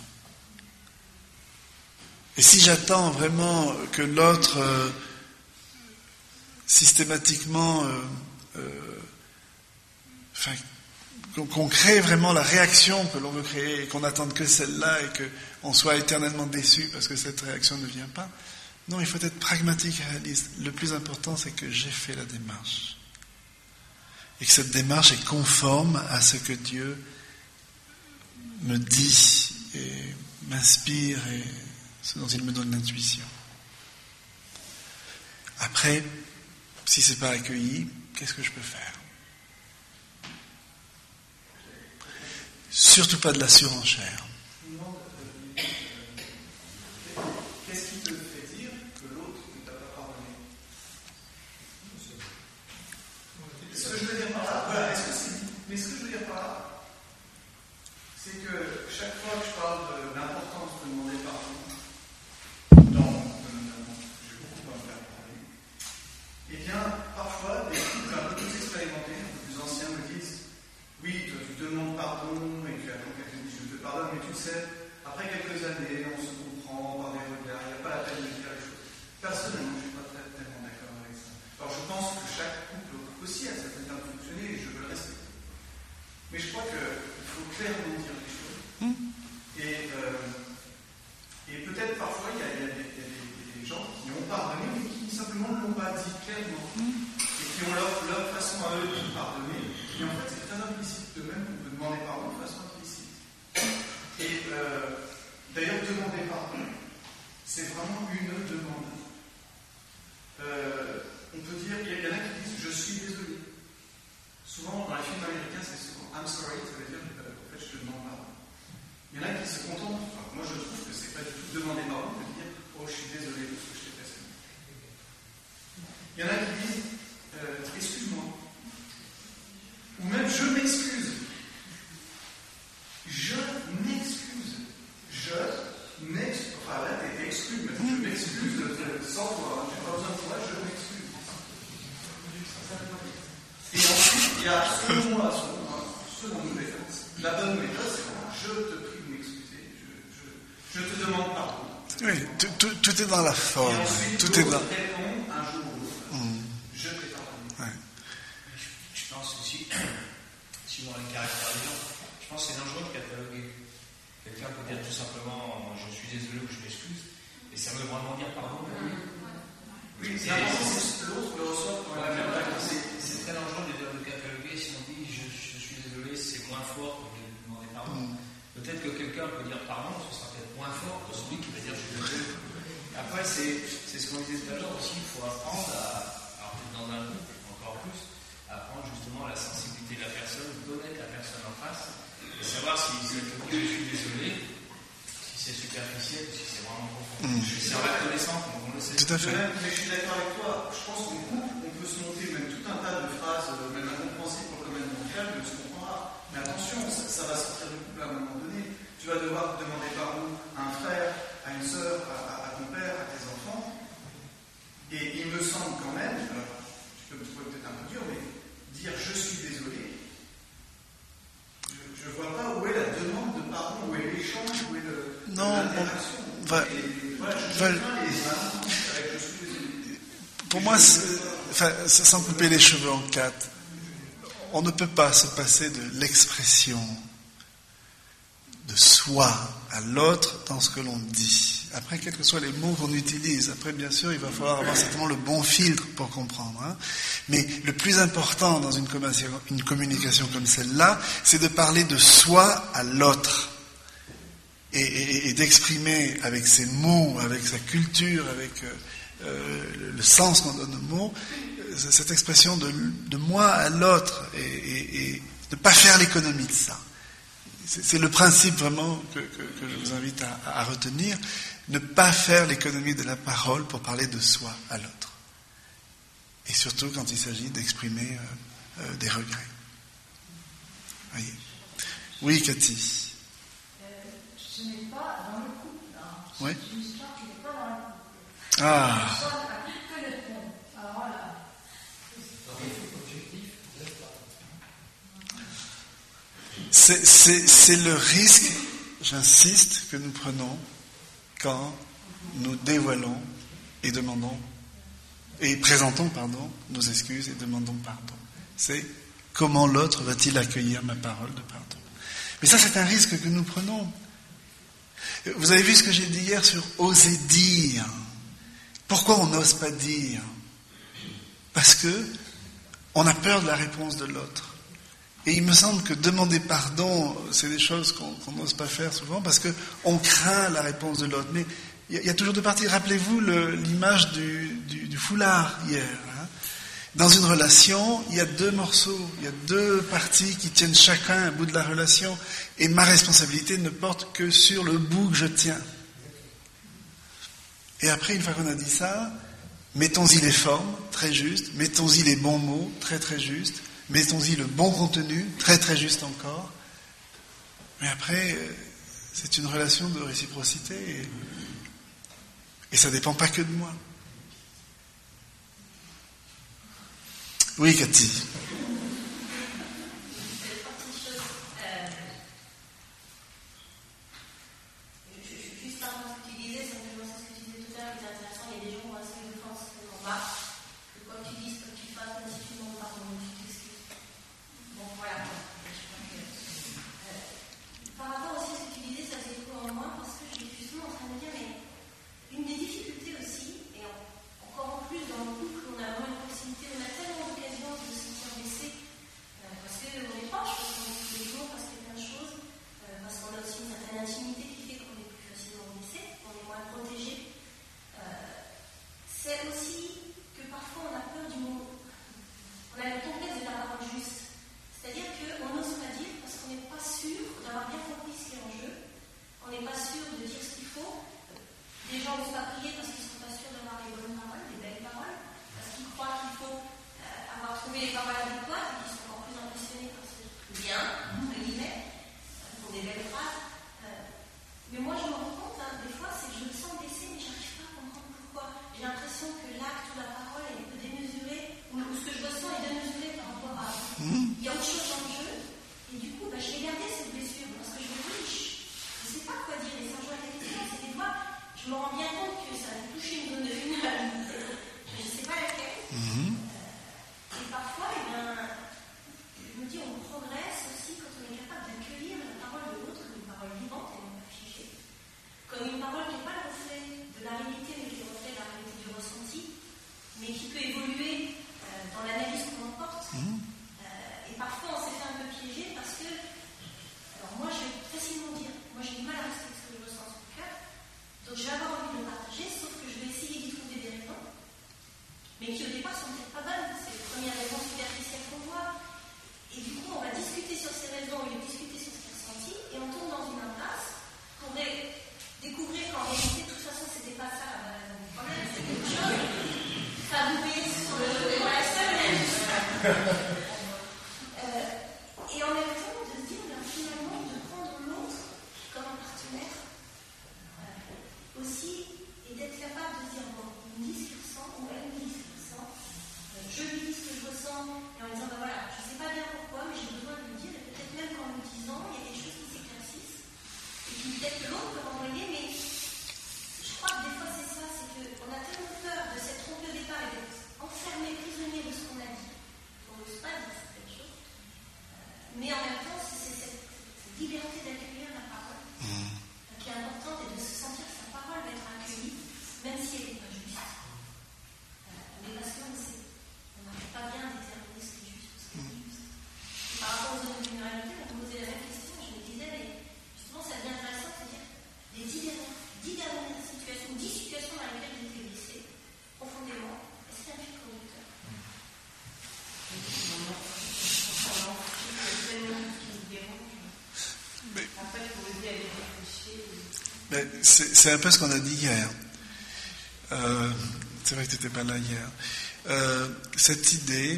Et si j'attends vraiment que l'autre euh, systématiquement, euh, euh, enfin, qu'on, qu'on crée vraiment la réaction que l'on veut créer et qu'on n'attende que celle-là et qu'on soit éternellement déçu parce que cette réaction ne vient pas, non, il faut être pragmatique et réaliste. Le plus important, c'est que j'ai fait la démarche. Et que cette démarche est conforme à ce que Dieu me dit et m'inspire et ce dont il me donne l'intuition. Après, si ce n'est pas accueilli, qu'est-ce que je peux faire? Surtout pas de la surenchère. Qu'est-ce qui te fait dire que l'autre ne t'a pas pardonné? Ce que je veux dire par là, voilà, est-ce que c'est, mais ce que je veux dire par là, c'est que chaque fois que je parle de l'importance de demander pardon, dans notamment, j'ai beaucoup à me faire parler, eh bien, parfois, des couples un peu plus expérimentés, un peu plus anciens me disent, oui, toi tu demandes pardon, et puis attends quelqu'un dit je te pardonne, mais tu sais, après quelques années, on se comprend par des regards, il n'y a pas la peine de dire les choses. Personnellement, je ne suis pas très, tellement d'accord avec ça. Alors je pense que chaque couple aussi a sa manière de fonctionner et je veux le respecter. Mais je crois qu'il faut clairement dire les choses. Mmh. Et, euh, et peut-être parfois il y a, il y a, des, il y a des, des gens qui ont pardonné mais qui simplement ne l'ont pas dit clairement. Mmh. Et qui ont leur, leur façon à eux de pardonner. Et en fait c'est très implicite de même qu'on peut demander pardon de façon implicite. Et euh, d'ailleurs demander pardon, c'est vraiment une demande. Euh, on peut dire, il y en a qui disent je suis désolé. Souvent dans les films américains c'est souvent I'm sorry, ça veut dire euh, en fait je te demande pardon. Il y en a qui se contentent, enfin, moi je trouve que c'est pas du tout demander pardon, mais de dire oh je suis désolé de ce que je t'ai fait. Il y en a qui disent euh, excuse-moi. Ou même je m'excuse. Je m'excuse. Je m'excuse. Enfin là t'es exclu, mais je m'excuse sans toi. J'ai pas besoin de toi, je m'excuse. Et ensuite, il y a selon moi, selon moi, La bonne méthode, c'est vraiment je te prie de m'excuser, je, je, je te demande pardon. Oui, tout, tout, tout est dans la forme. Et ensuite, tout est dans. répond un jour ou l'autre. Mm. Je t'ai pardonné. Ouais. Je, je pense aussi, si on les caractère des gens, je pense que c'est dangereux de cataloguer. Quelqu'un peut dire tout simplement je suis désolé ou je m'excuse, et ça veut vraiment dire pardon. Oui, c'est important que l'autre le reçoive quand Ouais, même. mais c'est, c'est très dangereux de, de cataloguer. Si on dit je, je suis désolé, c'est moins fort que de demander pardon. Mm. Peut-être que quelqu'un peut dire pardon, ce sera peut-être moins fort que celui qui va dire je suis désolé. Après, c'est, c'est ce qu'on disait tout à l'heure aussi, il faut apprendre à, alors peut-être dans un couple encore plus, apprendre justement la sensibilité de la personne, connaître la personne en face, et savoir si c'est je suis désolé, si c'est superficiel ou si c'est vraiment profond. Mm. C'est en la connaissance qu'on le sait. Tout à fait. Même, mais je suis d'accord avec toi. Je pense qu'en couple, on peut se monter même tout un tas de phrases, euh, même incompréhensibles pour le commun mental, mais on se comprendra. Mais attention, ça, ça va sortir du couple à un moment donné. Tu vas devoir demander pardon à un frère, à une sœur, à, à, à ton père, à tes enfants. Et il me semble quand même, alors, tu peux me trouver peut-être un peu dur, mais dire je suis désolé, je ne vois pas où est la demande de pardon, où est l'échange, où est le, Non, l'interaction. on va- Et voilà, je, je va- crains les malentendus avec je suis désolé. Pour moi, c'est- enfin, c'est sans couper les cheveux en quatre, on ne peut pas se passer de l'expression de soi à l'autre dans ce que l'on dit. Après, quels que soient les mots qu'on utilise, après, bien sûr, il va falloir avoir certainement le bon filtre pour comprendre. Hein. Mais le plus important dans une communication, une communication comme celle-là, c'est de parler de soi à l'autre. Et, et, et d'exprimer avec ses mots, avec sa culture, avec euh, euh, le sens qu'on donne aux mots, euh, cette expression de, de moi à l'autre, et, et, et de ne pas faire l'économie de ça. C'est, c'est le principe vraiment que, que, que je vous invite à, à retenir, ne pas faire l'économie de la parole pour parler de soi à l'autre. Et surtout quand il s'agit d'exprimer euh, euh, des regrets. Voyez. Oui, Cathy. Ce n'est pas dans le couple, hein. C'est Oui. une histoire qui n'est pas dans le couple. Ah. La personne a plus que le fond. Alors voilà. C'est, c'est, c'est le risque, j'insiste, que nous prenons quand nous dévoilons et demandons, et présentons, pardon, nos excuses et demandons pardon. C'est comment l'autre va-t-il accueillir ma parole de pardon. Mais ça, c'est un risque que nous prenons. Vous avez vu ce que j'ai dit hier sur oser dire. Pourquoi on n'ose pas dire? Parce que on a peur de la réponse de l'autre. Et il me semble que demander pardon, c'est des choses qu'on, qu'on n'ose pas faire souvent parce qu'on craint la réponse de l'autre. Mais il y, y a toujours deux parties. Rappelez-vous le, l'image du, du, du foulard hier. Hein. Dans une relation, il y a deux morceaux, il y a deux parties qui tiennent chacun un bout de la relation. Et ma responsabilité ne porte que sur le bout que je tiens. Et après, une fois qu'on a dit ça, mettons-y les formes, très justes, mettons-y les bons mots, très très justes, mettons-y le bon contenu, très très juste encore. Mais après, c'est une relation de réciprocité et, et ça ne dépend pas que de moi. Oui, Cathy. Juste par rapport à ce que tu disais, ça me fait penser à ce que tu disais tout à l'heure, c'est intéressant, il y a des gens qui ont assez de force en bas, que quoi que tu dises, quoi que tu fasses, même si tu demandes pardon, tu t'excuses. Bon, voilà. Je crois que, euh, par rapport aussi à ce que tu disais, ça faisait beaucoup en moi, parce que je suis justement en train de me dire, mais une des difficultés aussi, et en, encore en plus dans le couple, on a moins de proximité, on a tellement d'occasions de se sentir blessé, euh, parce qu'on est proche, parce qu'on est tous les jours, parce qu'il y a plein de choses, euh, parce qu'on a aussi une certaine intimité qui fait qu'on est plus facilement blessé, qu'on est moins protégé. Euh, c'est aussi que parfois on a peur du mot, on a le complexe de la parole juste. C'est-à-dire qu'on n'ose pas dire parce qu'on n'est pas sûr d'avoir bien compris ce qui est en jeu, on n'est pas sûr de dire ce qu'il faut. Des gens n'osent pas prier parce qu'ils ne sont pas sûrs d'avoir les bonnes paroles, les belles paroles, parce qu'ils croient qu'il faut euh, avoir trouvé les paroles adéquates et qu'ils sont encore plus impressionnés par ce bien, entre guillemets, euh, pour des belles phrases. Euh, mais moi je me rends compte, hein, des fois, c'est que je me sens blessée, mais je n'arrive pas à comprendre pourquoi. J'ai l'impression que l'acte ou la parole est un peu démesurée, ou, ou ce que je ressens est démesuré par rapport à. Il y a autre chose en jeu, et du coup, bah, je vais garder cette blessure. mais qui au départ sont peut-être pas bonnes. C'est le premier élément superficiel qu'on voit. Et du coup, on va discuter sur ces raisons, au lieu de discuter sur ce qu'il a ressenti, et on tombe dans une impasse pour découvrir qu'en réalité, de toute façon, c'était pas ça la raison du problème, c'était quelque chose. Enfin, vous voyez sur le jeu, voilà, ça, euh, et en même temps, de se dire, ben, finalement, de prendre l'autre comme un partenaire euh, aussi, et d'être capable de dire, bon, il me dit ce qu'il ressent, ou elle me dit ce qu'il ressent, euh, je lui dis ce que je ressens, et en me disant, ben voilà, je ne sais pas bien pourquoi, mais j'ai besoin de lui dire, et peut-être même qu'en le disant, il y a des choses qui s'éclaircissent, et puis peut-être que l'autre peut renvoyer, mais je crois que des fois c'est ça, c'est qu'on a tellement peur de s'être trompé au départ et d'être enfermé, prisonnier de ce qu'on a dit, qu'on n'ose pas dire certaines choses, euh, mais en même temps, c'est cette, cette liberté d'accueillir la parole, mmh. qui est importante, et de se sentir que sa parole va être accueillie, même si elle n'est pas juste. Euh, mais parce qu'on sait, on n'arrive pas bien à déterminer ce qui est juste ou ce qui est juste. Et par rapport aux zones de vulnérabilité, on me posait la même question, je me disais, mais justement, ça devient intéressant, c'est-à-dire les dix dernières, dix dernières situations, dix situations dans lesquelles j'étais blessée, profondément, est-ce qu'il y a un fil conducteur? Mais, Après, il faut aider à les réfléchir. mais c'est, c'est un peu ce qu'on a dit hier. Euh, c'est vrai que tu n'étais pas là hier. Euh, cette idée,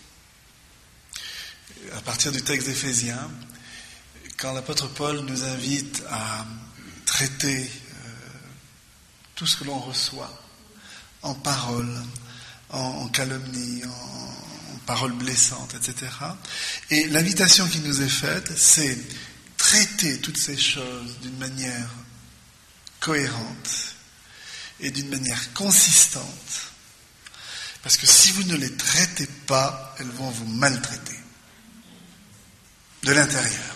à partir du texte d'Éphésiens, quand l'apôtre Paul nous invite à traiter euh, tout ce que l'on reçoit en parole, en, en calomnie, en, en paroles blessantes, et cetera. Et l'invitation qui nous est faite, c'est traiter toutes ces choses d'une manière cohérente et d'une manière consistante. Parce que si vous ne les traitez pas, elles vont vous maltraiter. De l'intérieur.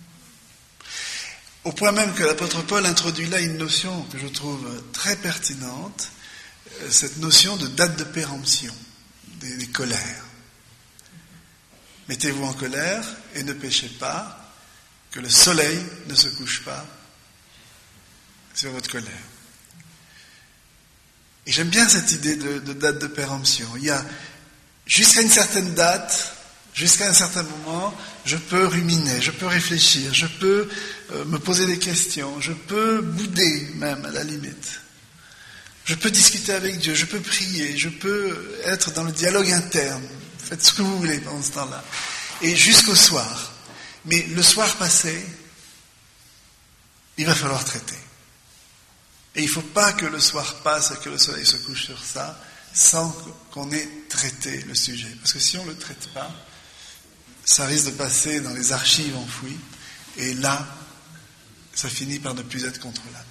Au point même que l'apôtre Paul introduit là une notion que je trouve très pertinente, cette notion de date de péremption, des, des colères. Mettez-vous en colère et ne péchez pas, que le soleil ne se couche pas sur votre colère. Et j'aime bien cette idée de, de date de péremption. Il y a, jusqu'à une certaine date, jusqu'à un certain moment, je peux ruminer, je peux réfléchir, je peux euh, me poser des questions, je peux bouder même à la limite. Je peux discuter avec Dieu, je peux prier, je peux être dans le dialogue interne. Faites ce que vous voulez pendant ce temps-là. Et jusqu'au soir. Mais le soir passé, il va falloir traiter. Et il ne faut pas que le soir passe et que le soleil se couche sur ça sans qu'on ait traité le sujet. Parce que si on ne le traite pas, ça risque de passer dans les archives enfouies, et là, ça finit par ne plus être contrôlable.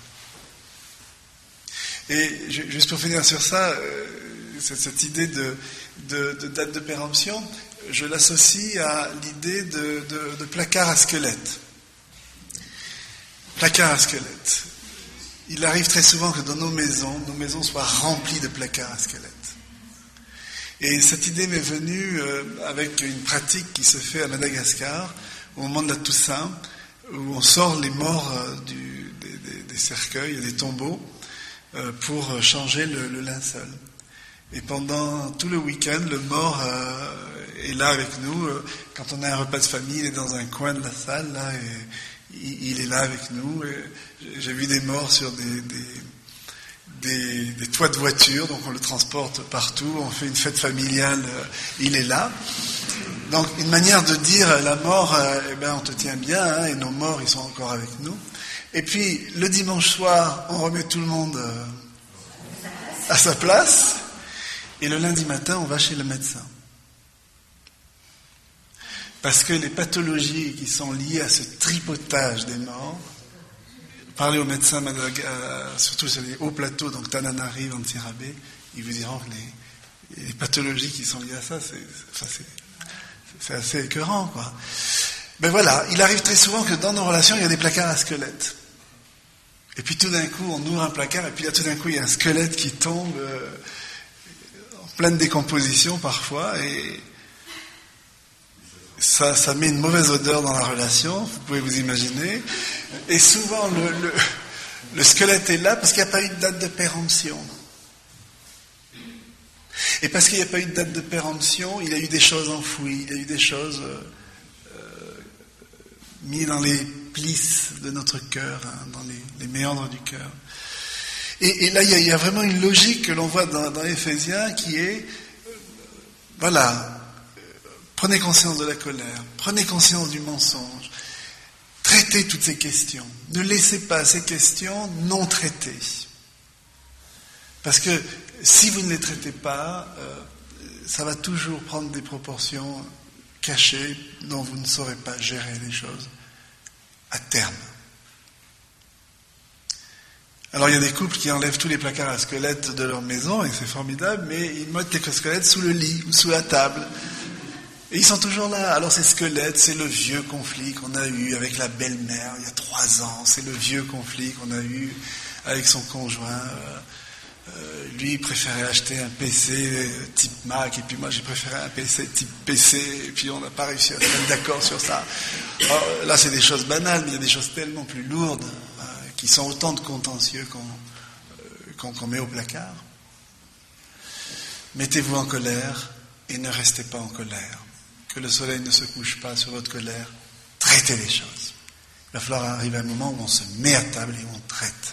Et juste pour finir sur ça, cette, cette idée de, de, de date de péremption, je l'associe à l'idée de, de, de placard à squelette. Placard à squelette. Il arrive très souvent que dans nos maisons, nos maisons soient remplies de placards à squelette. Et cette idée m'est venue euh, avec une pratique qui se fait à Madagascar, au moment de la Toussaint, où on sort les morts euh, du, des, des, des cercueils et des tombeaux euh, pour changer le, le linceul. Et pendant tout le week-end, le mort euh, est là avec nous. Quand on a un repas de famille, il est dans un coin de la salle, là, et il, il est là avec nous. Et j'ai vu des morts sur des... des Des, des toits de voiture, donc on le transporte partout, on fait une fête familiale, euh, il est là. Donc une manière de dire la mort, euh, eh ben on te tient bien, hein, et nos morts ils sont encore avec nous. Et puis le dimanche soir, on remet tout le monde euh, à sa place, et le lundi matin, on va chez le médecin. Parce que les pathologies qui sont liées à ce tripotage des morts, parlez aux médecins, surtout sur les hauts plateaux, donc Tananarive, Antsirabe, ils vous diront que les, les pathologies qui sont liées à ça, c'est, enfin c'est, c'est assez écœurant, quoi. Ben voilà, il arrive très souvent que dans nos relations, il y a des placards à squelettes. Et puis tout d'un coup, on ouvre un placard, et puis là, tout d'un coup, il y a un squelette qui tombe euh, en pleine décomposition parfois, et ça, ça met une mauvaise odeur dans la relation, vous pouvez vous imaginer. Et souvent, le, le, le squelette est là parce qu'il n'y a pas eu de date de péremption. Et parce qu'il n'y a pas eu de date de péremption, il y a eu des choses enfouies, il y a eu des choses euh, euh, mises dans les plisses de notre cœur, hein, dans les, les méandres du cœur. Et, et là, il y, a, il y a vraiment une logique que l'on voit dans, dans Éphésiens qui est, euh, voilà, euh, prenez conscience de la colère, prenez conscience du mensonge, traitez toutes ces questions. Ne laissez pas ces questions non traitées. Parce que si vous ne les traitez pas, euh, ça va toujours prendre des proportions cachées dont vous ne saurez pas gérer les choses à terme. Alors il y a des couples qui enlèvent tous les placards à squelettes de leur maison, et c'est formidable, mais ils mettent les squelettes sous le lit ou sous la table. Et ils sont toujours là. Alors ces squelettes, c'est le vieux conflit qu'on a eu avec la belle-mère il y a trois ans, c'est le vieux conflit qu'on a eu avec son conjoint. Euh, euh, lui il préférait acheter un P C type Mac, et puis moi j'ai préféré un P C type P C, et puis on n'a pas réussi à se mettre d'accord sur ça. Alors, là c'est des choses banales, mais il y a des choses tellement plus lourdes, euh, qui sont autant de contentieux qu'on, euh, qu'on, qu'on met au placard. Mettez-vous en colère et ne restez pas en colère. Que le soleil ne se couche pas sur votre colère. Traitez les choses. Il va falloir arriver à un moment où on se met à table et où on traite.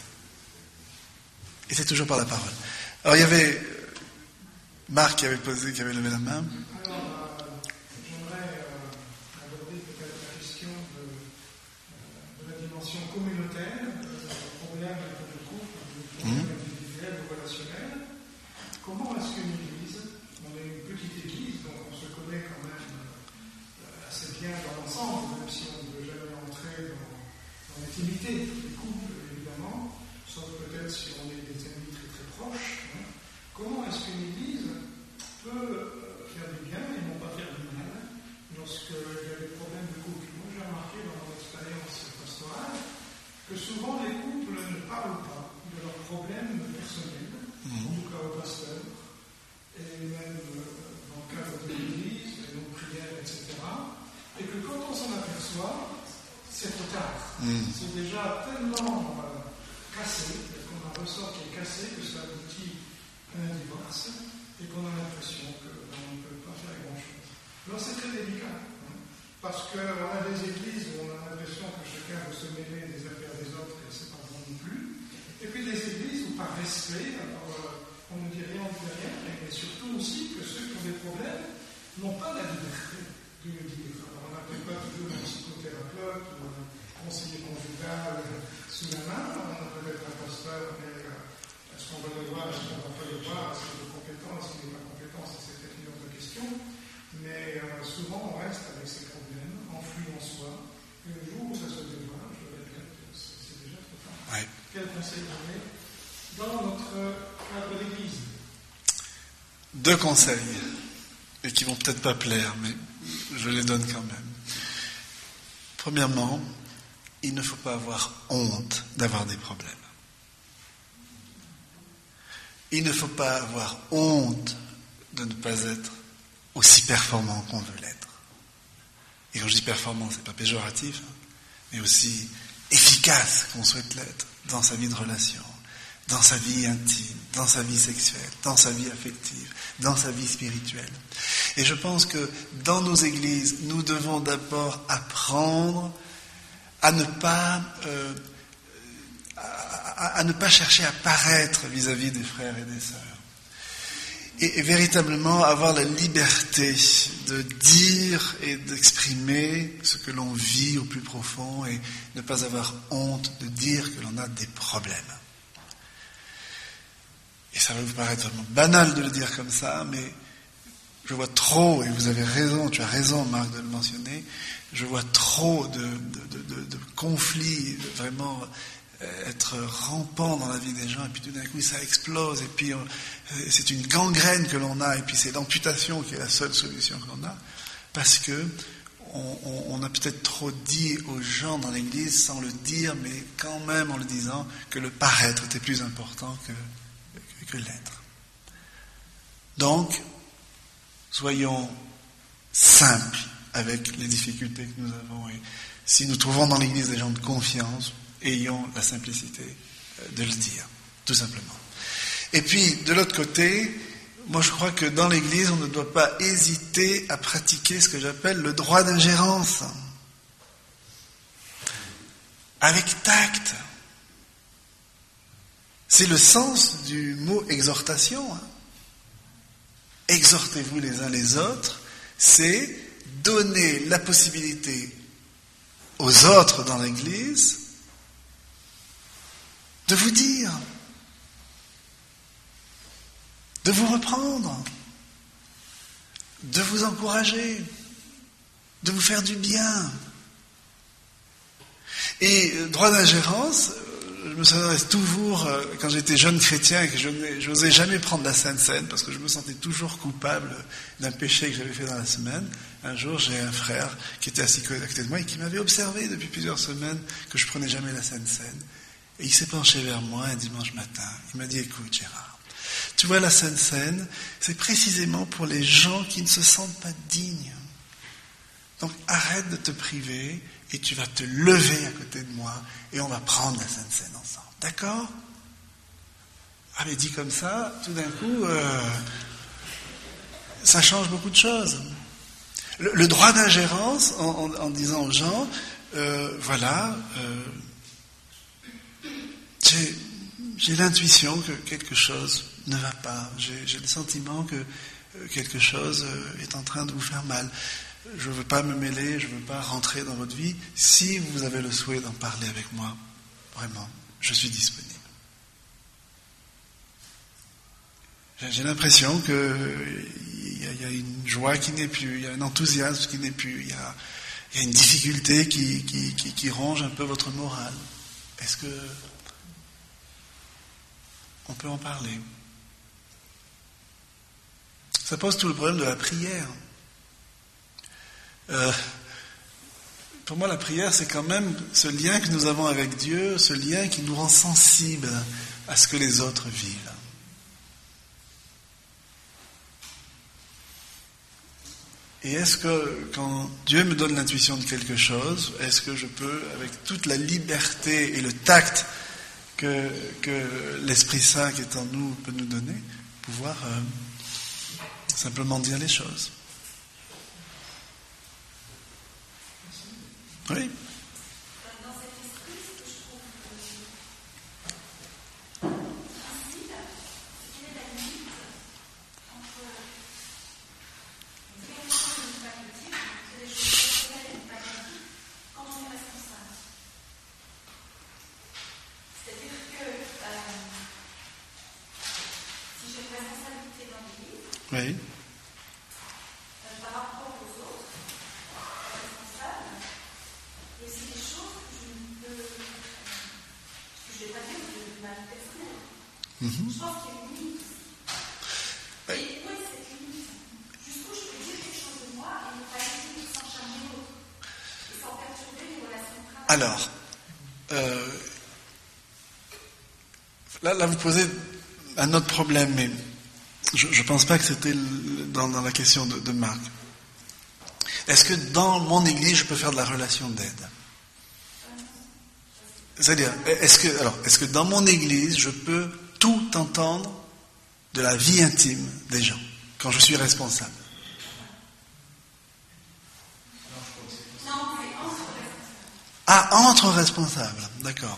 Et c'est toujours par la parole. Alors il y avait Marc qui avait posé, qui avait levé la main. Alors, euh, j'aimerais euh, aborder peut-être la question de, euh, de la dimension communautaire, le problème de couple, le problème individuel ou relationnel. Comment est-ce qu'une église, on est une petite église, donc on se connaît quand même euh, assez bien dans l'ensemble, même si on ne veut jamais entrer dans, dans l'intimité des couples, évidemment, sauf peut-être si on est des amis très très proches. Hein. Comment est-ce qu'une église peut euh, faire du bien et non pas faire du mal lorsqu'il y a des problèmes de couple? Moi j'ai remarqué dans mon expérience pastorale que souvent les couples ne parlent pas de leurs problèmes personnels, mmh. en tout cas au pasteur, et même euh, dans le cadre de l'église, de nos prières, et cetera. Et que quand on s'en aperçoit, c'est trop tard. Mmh. C'est déjà tellement euh, cassé, qu'on a un ressort qui est cassé, que ça aboutit à un divorce, et qu'on a l'impression qu'on ne peut pas faire grand-chose. Alors c'est très délicat, hein, parce qu'on a des églises où on a l'impression que chacun veut se mêler des affaires des autres, et c'est pas bon non plus. Et puis des églises où par respect, alors, euh, on ne dit rien, on ne dit rien, mais surtout aussi que ceux qui ont des problèmes n'ont pas la liberté de le dire. Alors on n'appelle pas toujours un psychothérapeute ou un conseiller conjugal sous la main, on a peut-être un pasteur, mais euh, est-ce qu'on va le voir, est-ce qu'on ne va pas le voir, est-ce qu'il est compétent, est-ce qu'il n'est pas compétent, ça c'est peut-être une autre question. Mais euh, souvent on reste avec ces problèmes, enfouis en soi, et le jour où ça se dévoile, je répète, c'est, c'est déjà trop tard. Ouais. Quel conseil donner dans notre cadre d'église? Deux conseils, et qui vont peut-être pas plaire, mais je les donne quand même. Premièrement, il ne faut pas avoir honte d'avoir des problèmes. Il ne faut pas avoir honte de ne pas être aussi performant qu'on veut l'être. Et quand je dis performant, c'est pas péjoratif, hein, mais aussi efficace qu'on souhaite l'être dans sa vie de relation, dans sa vie intime, dans sa vie sexuelle, dans sa vie affective, dans sa vie spirituelle. Et je pense que dans nos églises, nous devons d'abord apprendre à ne pas euh, à, à ne pas chercher à paraître vis-à-vis des frères et des sœurs. Et, et véritablement avoir la liberté de dire et d'exprimer ce que l'on vit au plus profond, et ne pas avoir honte de dire que l'on a des problèmes. Et ça va vous paraître vraiment banal de le dire comme ça, mais je vois trop, et vous avez raison, tu as raison Marc de le mentionner, je vois trop de, de, de, de, de conflits, de vraiment être rampant dans la vie des gens, et puis tout d'un coup ça explose, et puis on, c'est une gangrène que l'on a, et puis c'est l'amputation qui est la seule solution que l'on a, parce que on, on, on a peut-être trop dit aux gens dans l'église sans le dire, mais quand même en le disant, que le paraître était plus important que, que, que l'être. Donc, soyons simples avec les difficultés que nous avons, et si nous trouvons dans l'église des gens de confiance, ayons la simplicité de le dire, tout simplement. Et puis, de l'autre côté, moi je crois que dans l'Église, on ne doit pas hésiter à pratiquer ce que j'appelle le droit d'ingérence. Avec tact. C'est le sens du mot exhortation. Hein. Exhortez-vous les uns les autres, c'est donner la possibilité aux autres dans l'Église de vous dire, de vous reprendre, de vous encourager, de vous faire du bien. Et droit d'ingérence, je me souviens toujours, quand j'étais jeune chrétien et que je n'osais jamais prendre la Sainte Seine, parce que je me sentais toujours coupable d'un péché que j'avais fait dans la semaine. Un jour, j'ai un frère qui était assis à côté de moi et qui m'avait observé depuis plusieurs semaines que je prenais jamais la Sainte Seine. Et il s'est penché vers moi un dimanche matin. Il m'a dit, écoute Gérard, tu vois la Sainte Seine, c'est précisément pour les gens qui ne se sentent pas dignes. Donc arrête de te priver et tu vas te lever à côté de moi et on va prendre la Sainte Seine ensemble. D'accord ? Ah mais dit comme ça, tout d'un coup, euh, ça change beaucoup de choses. Le, le droit d'ingérence, en, en, en disant aux gens, euh, voilà, euh, j'ai, j'ai l'intuition que quelque chose ne va pas. J'ai, j'ai le sentiment que euh, quelque chose euh, est en train de vous faire mal. Je ne veux pas me mêler, je ne veux pas rentrer dans votre vie. Si vous avez le souhait d'en parler avec moi, vraiment, je suis disponible. J'ai l'impression qu'il y, y a une joie qui n'est plus, il y a un enthousiasme qui n'est plus, il y a, y a une difficulté qui, qui, qui, qui ronge un peu votre morale. Est-ce que on peut en parler ? Ça pose tout le problème de la prière. Euh, pour moi, la prière, c'est quand même ce lien que nous avons avec Dieu, ce lien qui nous rend sensibles à ce que les autres vivent. Et est-ce que, quand Dieu me donne l'intuition de quelque chose, est-ce que je peux, avec toute la liberté et le tact que, que l'Esprit Saint qui est en nous peut nous donner, pouvoir euh, simplement dire les choses ? Oui. Dans cet esprit, ce que je trouve difficile, c'est quelle est la limite entre dire des choses ne pas le dire, c'est des choses personnelles ne pas le dire, quand on est responsable. C'est-à-dire que euh, si j'ai une responsabilité dans l'Église, Oui. je pense qu'il y a une limite. Et où est cette limite ? Jusqu'où je peux dire quelque chose de moi et ne pas essayer sans charger l'autre et sans perturber les relations de travail. Alors, euh, là, là vous posez un autre problème, mais je ne pense pas que c'était dans, dans la question de, de Marc. Est-ce que dans mon église, je peux faire de la relation d'aide ? C'est-à-dire, est-ce que, alors, est-ce que dans mon église, je peux tout entendre de la vie intime des gens, quand je suis responsable? Ah, entre responsables, d'accord.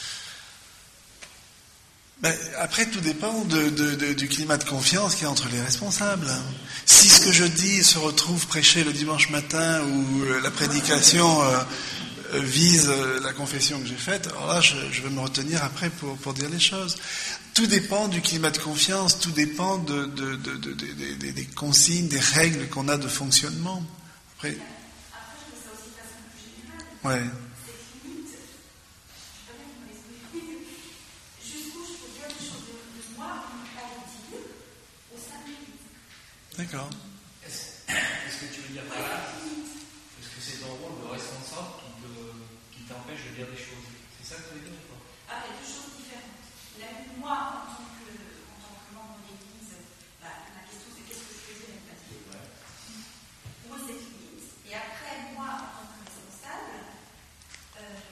Ben, après, tout dépend de, de, de, du climat de confiance qu'il y a entre les responsables. Si ce que je dis se retrouve prêché le dimanche matin ou la prédication euh, vise la confession que j'ai faite, alors là, je, je vais me retenir après pour, pour dire les choses. Tout dépend du climat de confiance, tout dépend de, de, de, de, de, de, de, des consignes, des règles qu'on a de fonctionnement. Après, Après je mets ça aussi de façon plus générale. ouais. Cette limite, je ne sais pas bien comment l'expliquer, jusqu'où je peux dire des choses de, de moi et ne pas le dire au sein de l'Église. D'accord. Est-ce, est-ce que tu veux dire par là ? Est-ce que c'est ton rôle de responsable qui, te, qui t'empêche de dire des choses ? C'est ça que tu veux dire ou pas ? Ah, il y a deux choses différentes. La, moi, en tant que, en tant que membre de l'Église, bah, la question c'est qu'est-ce que je faisais avec ma vie ? Ouais. Où est cette limite ? Et après, moi, en tant que responsable, euh,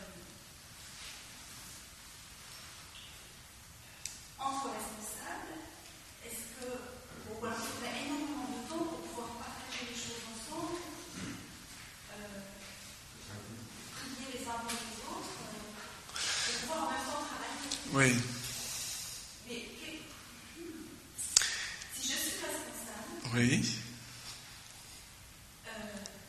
entre responsables, est-ce que, bon, Oui. Mais que- si je suis responsable, Oui. euh,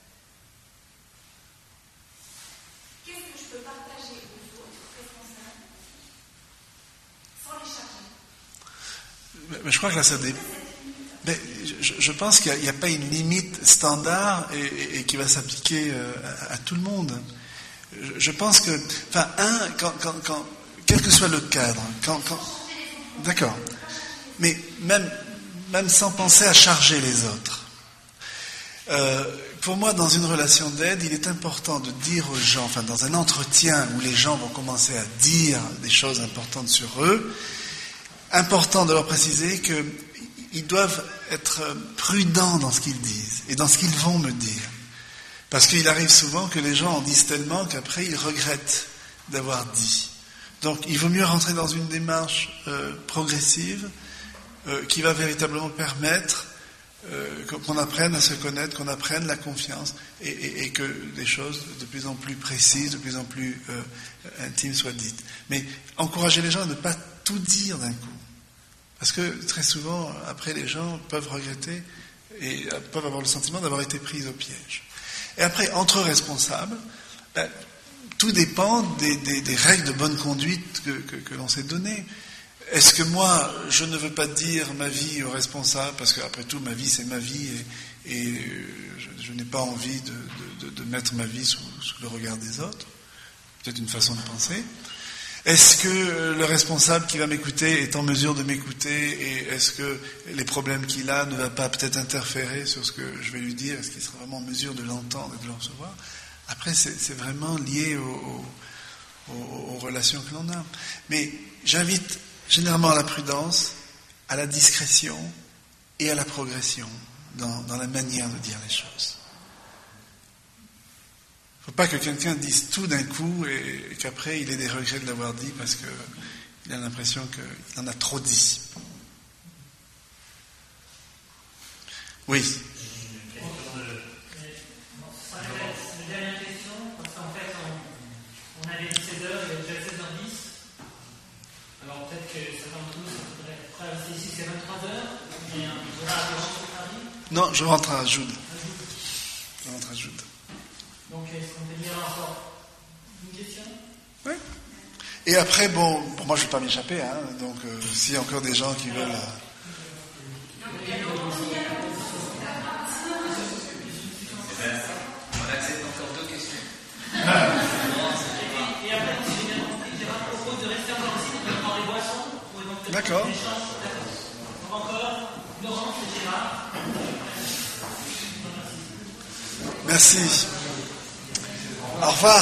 qu'est-ce que je peux partager aux autres responsables sans les charger? Mais, mais je crois que là, ça dépend. Mais je, je pense qu'il n'y a, a pas une limite standard et, et, et qui va s'appliquer euh, à, à tout le monde. Je, je pense que, enfin, un, quand, quand, quand, quel que soit le cadre, quand, quand, d'accord, mais même, même sans penser à charger les autres. Euh, pour moi, dans une relation d'aide, il est important de dire aux gens, enfin, dans un entretien où les gens vont commencer à dire des choses importantes sur eux, important de leur préciser que ils doivent être prudents dans ce qu'ils disent et dans ce qu'ils vont me dire. Parce qu'il arrive souvent que les gens en disent tellement qu'après ils regrettent d'avoir dit. Donc il vaut mieux rentrer dans une démarche euh, progressive euh, qui va véritablement permettre euh, qu'on apprenne à se connaître, qu'on apprenne la confiance et, et, et que des choses de plus en plus précises, de plus en plus euh, intimes soient dites. Mais encourager les gens à ne pas tout dire d'un coup. Parce que très souvent, après, les gens peuvent regretter et peuvent avoir le sentiment d'avoir été pris au piège. Et après, entre responsables, ben, tout dépend des, des, des règles de bonne conduite que, que, que l'on s'est données. Est-ce que moi, je ne veux pas dire ma vie aux responsables, parce qu'après tout, ma vie, c'est ma vie, et, et je, je n'ai pas envie de, de, de, de mettre ma vie sous, sous le regard des autres? Peut-être une façon de penser. Est-ce que le responsable qui va m'écouter est en mesure de m'écouter et est-ce que les problèmes qu'il a ne va pas peut-être interférer sur ce que je vais lui dire? Est-ce qu'il sera vraiment en mesure de l'entendre et de le recevoir? Après, c'est, c'est vraiment lié au, au, aux, aux relations que l'on a. Mais j'invite généralement à la prudence, à la discrétion et à la progression dans, dans la manière de dire les choses. Il ne faut pas que quelqu'un dise tout d'un coup et qu'après il ait des regrets de l'avoir dit parce qu'il a l'impression qu'il en a trop dit. Oui. Une dernière question, parce qu'en fait on, on avait dit seize heures, il est déjà seize heures dix. Alors peut-être que certains d'entre nous pourraient rester ici, c'est vingt-trois heures, mais on aura à rentrer. Non, je rentre à Joud. Je rentre à Joud. Donc, est-ce qu'on peut dire encore une question? Oui. Et après, bon, bon moi je ne vais pas m'échapper, hein, donc euh, s'il y a encore des gens qui veulent... Euh... On accepte encore deux questions. Et après, si j'ai bien compris, Gérard propose de rester encore ici pour prendre les boissons, pour éventuellement D'accord. des échanges. Donc encore, Laurence et Gérard. Merci. Au revoir.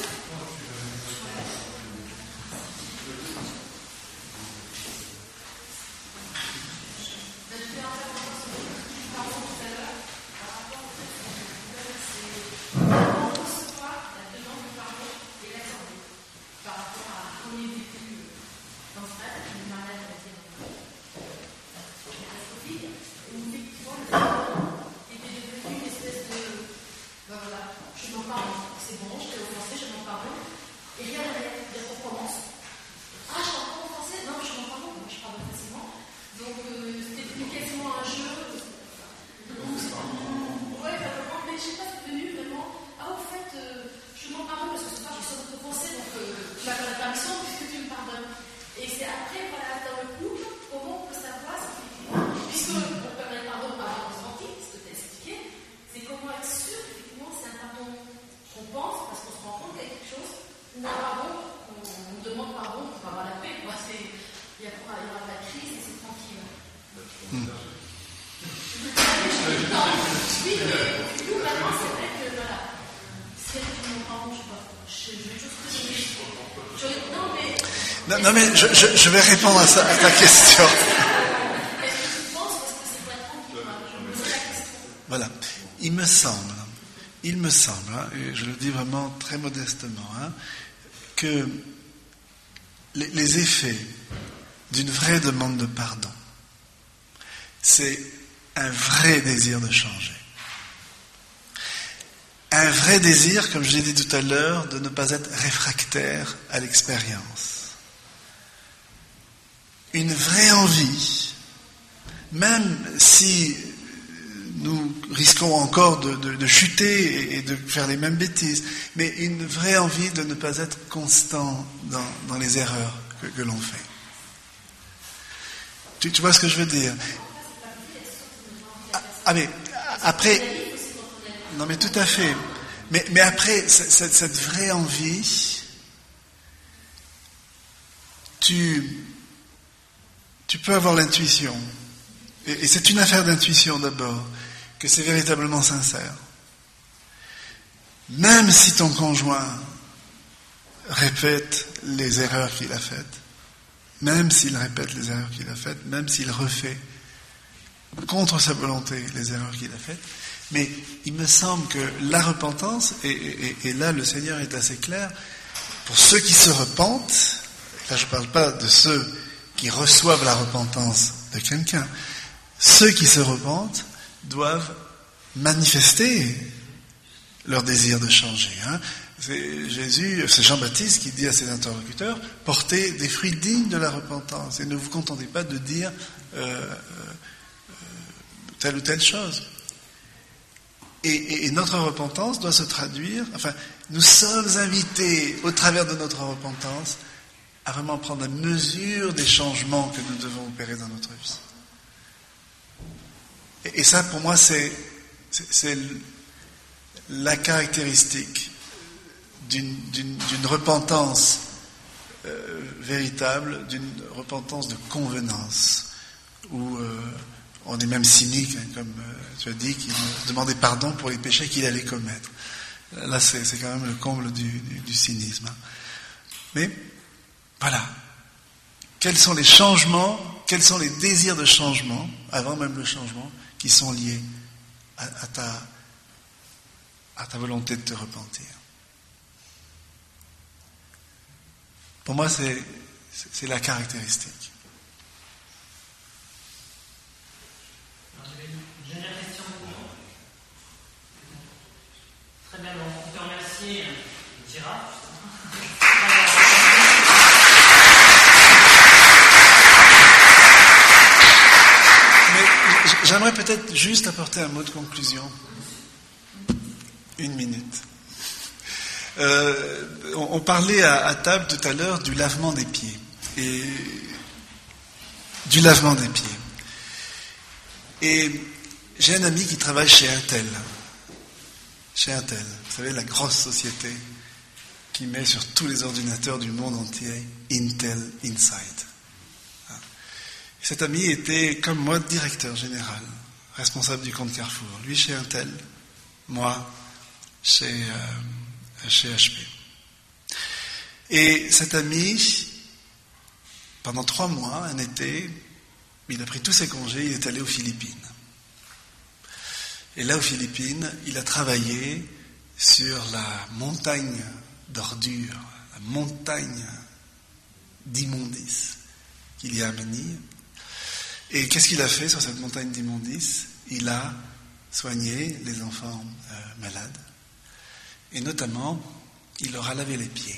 Non, non mais je, je, je vais répondre à, ça, à ta question. Voilà. Il me semble, il me semble, hein, et je le dis vraiment très modestement, hein, que les, les effets d'une vraie demande de pardon, c'est un vrai désir de changer. Un vrai désir, comme je l'ai dit tout à l'heure, de ne pas être réfractaire à l'expérience. une vraie envie, même si nous risquons encore de, de, de chuter et de faire les mêmes bêtises, mais une vraie envie de ne pas être constant dans, dans les erreurs que, que l'on fait. Tu, tu vois ce que je veux dire? Ah, ah mais après, non mais tout à fait, mais, mais après, cette, cette vraie envie, tu, tu peux avoir l'intuition, et, et c'est une affaire d'intuition d'abord, que c'est véritablement sincère. Même si ton conjoint répète les erreurs qu'il a faites, même s'il répète les erreurs qu'il a faites, même s'il refait contre sa volonté les erreurs qu'il a faites, mais il me semble que la repentance, et, et, et là le Seigneur est assez clair, pour ceux qui se repentent, là je ne parle pas de ceux qui reçoivent la repentance de quelqu'un, ceux qui se repentent doivent manifester leur désir de changer. Hein. C'est Jésus, c'est Jean-Baptiste qui dit à ses interlocuteurs, portez des fruits dignes de la repentance et ne vous contentez pas de dire euh, euh, telle ou telle chose. Et, et, et notre repentance doit se traduire, enfin, nous sommes invités au travers de notre repentance à vraiment prendre la mesure des changements que nous devons opérer dans notre vie. Et, et ça, pour moi, c'est, c'est, c'est la caractéristique d'une, d'une, d'une repentance euh, véritable, d'une repentance de convenance, où euh, on est même cynique, hein, comme euh, tu as dit, qu'il demandait pardon pour les péchés qu'il allait commettre. Là, c'est, c'est quand même le comble du, du, du cynisme. Hein. Mais, voilà. Quels sont les changements, quels sont les désirs de changement, avant même le changement, qui sont liés à, à, ta, à ta volonté de te repentir. Pour moi, c'est, c'est, c'est la caractéristique. Une dernière question pour vous. Très bien, on peut remercier Gérard. Mais j'aimerais peut-être juste apporter un mot de conclusion. Une minute. Euh, on, on parlait à, à table tout à l'heure du lavement des pieds. Et du lavement des pieds. Et j'ai un ami qui travaille chez Intel. Chez Intel, vous savez, la grosse société qui met sur tous les ordinateurs du monde entier Intel Inside. Cet ami était, comme moi, directeur général, responsable du compte Carrefour. Lui chez Intel, moi chez, euh, chez H P. Et cet ami, pendant trois mois, un été, il a pris tous ses congés, il est allé aux Philippines. Et là, aux Philippines, il a travaillé sur la montagne d'ordures, la montagne d'immondices qu'il y a à Manille. Et qu'est-ce qu'il a fait sur cette montagne d'immondices? Il a soigné les enfants euh, malades. Et notamment, il leur a lavé les pieds.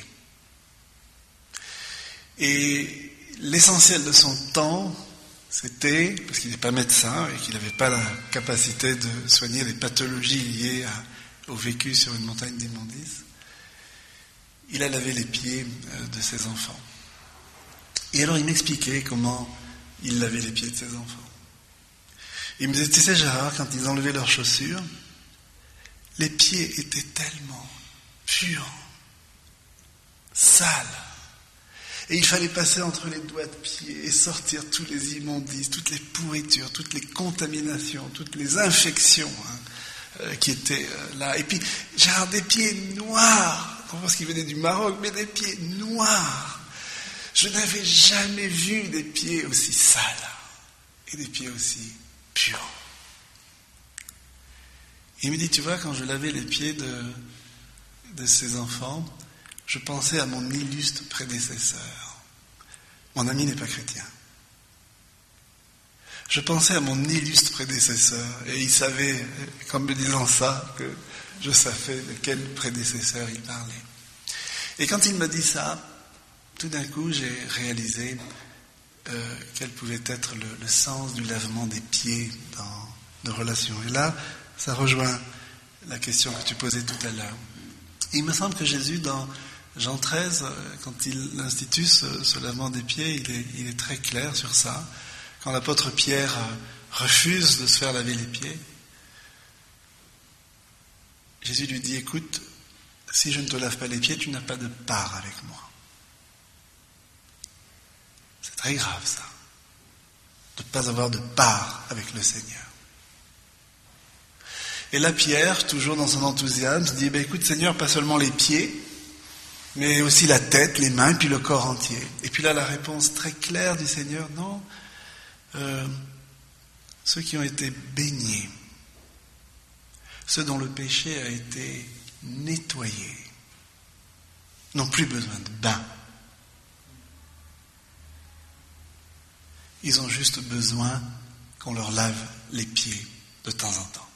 Et l'essentiel de son temps, c'était, parce qu'il n'est pas médecin et qu'il n'avait pas la capacité de soigner les pathologies liées à, au vécu sur une montagne d'immondices, il a lavé les pieds euh, de ses enfants. Et alors il m'expliquait comment il lavait les pieds de ses enfants. Il me disait, tu sais Gérard, quand ils enlevaient leurs chaussures, les pieds étaient tellement purs, sales, et il fallait passer entre les doigts de pied et sortir tous les immondices, toutes les pourritures, toutes les contaminations, toutes les infections hein, euh, qui étaient euh, là. Et puis, Gérard, des pieds noirs, on pense qu'il venait du Maroc, mais des pieds noirs. Je n'avais jamais vu des pieds aussi sales et des pieds aussi purs. Il me dit, tu vois, quand je lavais les pieds de, de ces enfants, je pensais à mon illustre prédécesseur. Mon ami n'est pas chrétien. Je pensais à mon illustre prédécesseur et il savait, comme me disant ça, que je savais de quel prédécesseur il parlait. Et quand il me dit ça, tout d'un coup, j'ai réalisé euh, quel pouvait être le, le sens du lavement des pieds dans nos relations. Et là, ça rejoint la question que tu posais tout à l'heure. Il me semble que Jésus, dans Jean treize, quand il institue ce, ce lavement des pieds, il est, il est très clair sur ça. Quand l'apôtre Pierre refuse de se faire laver les pieds, Jésus lui dit, écoute, si je ne te lave pas les pieds, tu n'as pas de part avec moi. C'est très grave ça, de ne pas avoir de part avec le Seigneur. Et là, Pierre, toujours dans son enthousiasme, dit, ben, écoute Seigneur, pas seulement les pieds, mais aussi la tête, les mains, puis le corps entier. Et puis là, la réponse très claire du Seigneur, non, euh, ceux qui ont été baignés, ceux dont le péché a été nettoyé, n'ont plus besoin de bain. Ils ont juste besoin qu'on leur lave les pieds de temps en temps.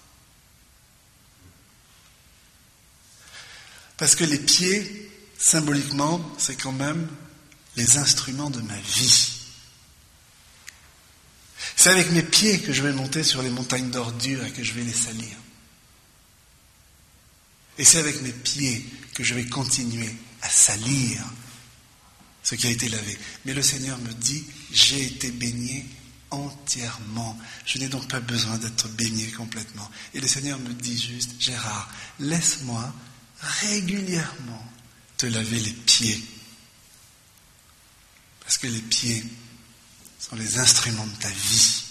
Parce que les pieds, symboliquement, c'est quand même les instruments de ma vie. C'est avec mes pieds que je vais monter sur les montagnes d'ordures et que je vais les salir. Et c'est avec mes pieds que je vais continuer à salir ce qui a été lavé. Mais le Seigneur me dit, j'ai été baigné entièrement. Je n'ai donc pas besoin d'être baigné complètement. Et le Seigneur me dit juste, Gérard, laisse-moi régulièrement te laver les pieds. Parce que les pieds sont les instruments de ta vie.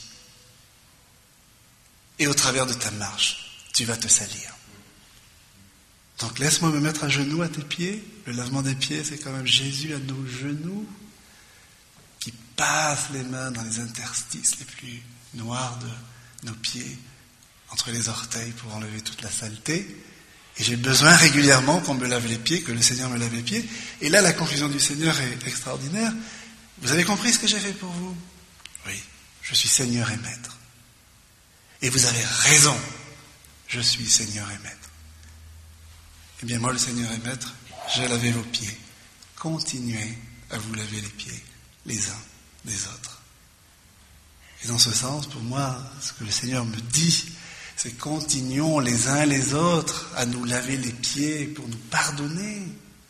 Et au travers de ta marche, tu vas te salir. Donc laisse-moi me mettre à genoux à tes pieds. Le lavement des pieds, c'est quand même Jésus à nos genoux qui passe les mains dans les interstices les plus noirs de nos pieds, entre les orteils pour enlever toute la saleté. Et j'ai besoin régulièrement qu'on me lave les pieds, que le Seigneur me lave les pieds. Et là, la confusion du Seigneur est extraordinaire. Vous avez compris ce que j'ai fait pour vous? Oui, je suis Seigneur et Maître. Et vous avez raison, je suis Seigneur et Maître. Eh bien, moi, le Seigneur et Maître, j'ai lavé vos pieds. Continuez à vous laver les pieds, les uns des autres. Et dans ce sens, pour moi, ce que le Seigneur me dit, c'est continuons les uns les autres à nous laver les pieds pour nous pardonner,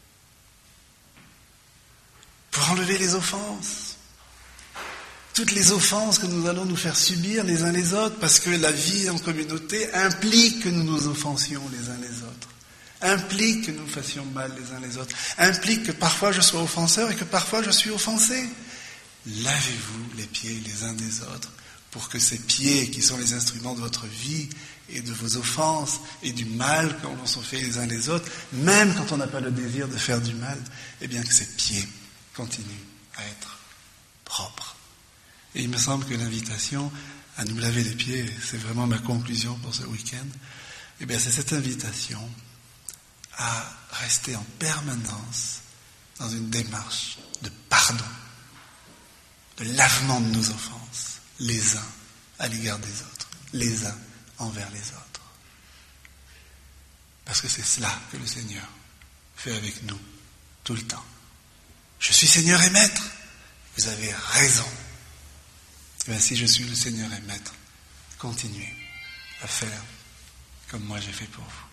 pour enlever les offenses. Toutes les offenses que nous allons nous faire subir les uns les autres, parce que la vie en communauté implique que nous nous offensions les uns les autres, implique que nous fassions mal les uns les autres, implique que parfois je sois offenseur et que parfois je suis offensé. Lavez-vous les pieds les uns des autres, pour que ces pieds qui sont les instruments de votre vie et de vos offenses et du mal qu'on s'en fait les uns les autres, même quand on n'a pas le désir de faire du mal, eh bien que ces pieds continuent à être propres. Et il me semble que l'invitation à nous laver les pieds, c'est vraiment ma conclusion pour ce week-end, eh bien c'est cette invitation à rester en permanence dans une démarche de pardon, de lavement de nos offenses, les uns à l'égard des autres, les uns envers les autres. Parce que c'est cela que le Seigneur fait avec nous tout le temps. Je suis Seigneur et Maître, vous avez raison. Et bien, si je suis le Seigneur et Maître, continuez à faire comme moi j'ai fait pour vous.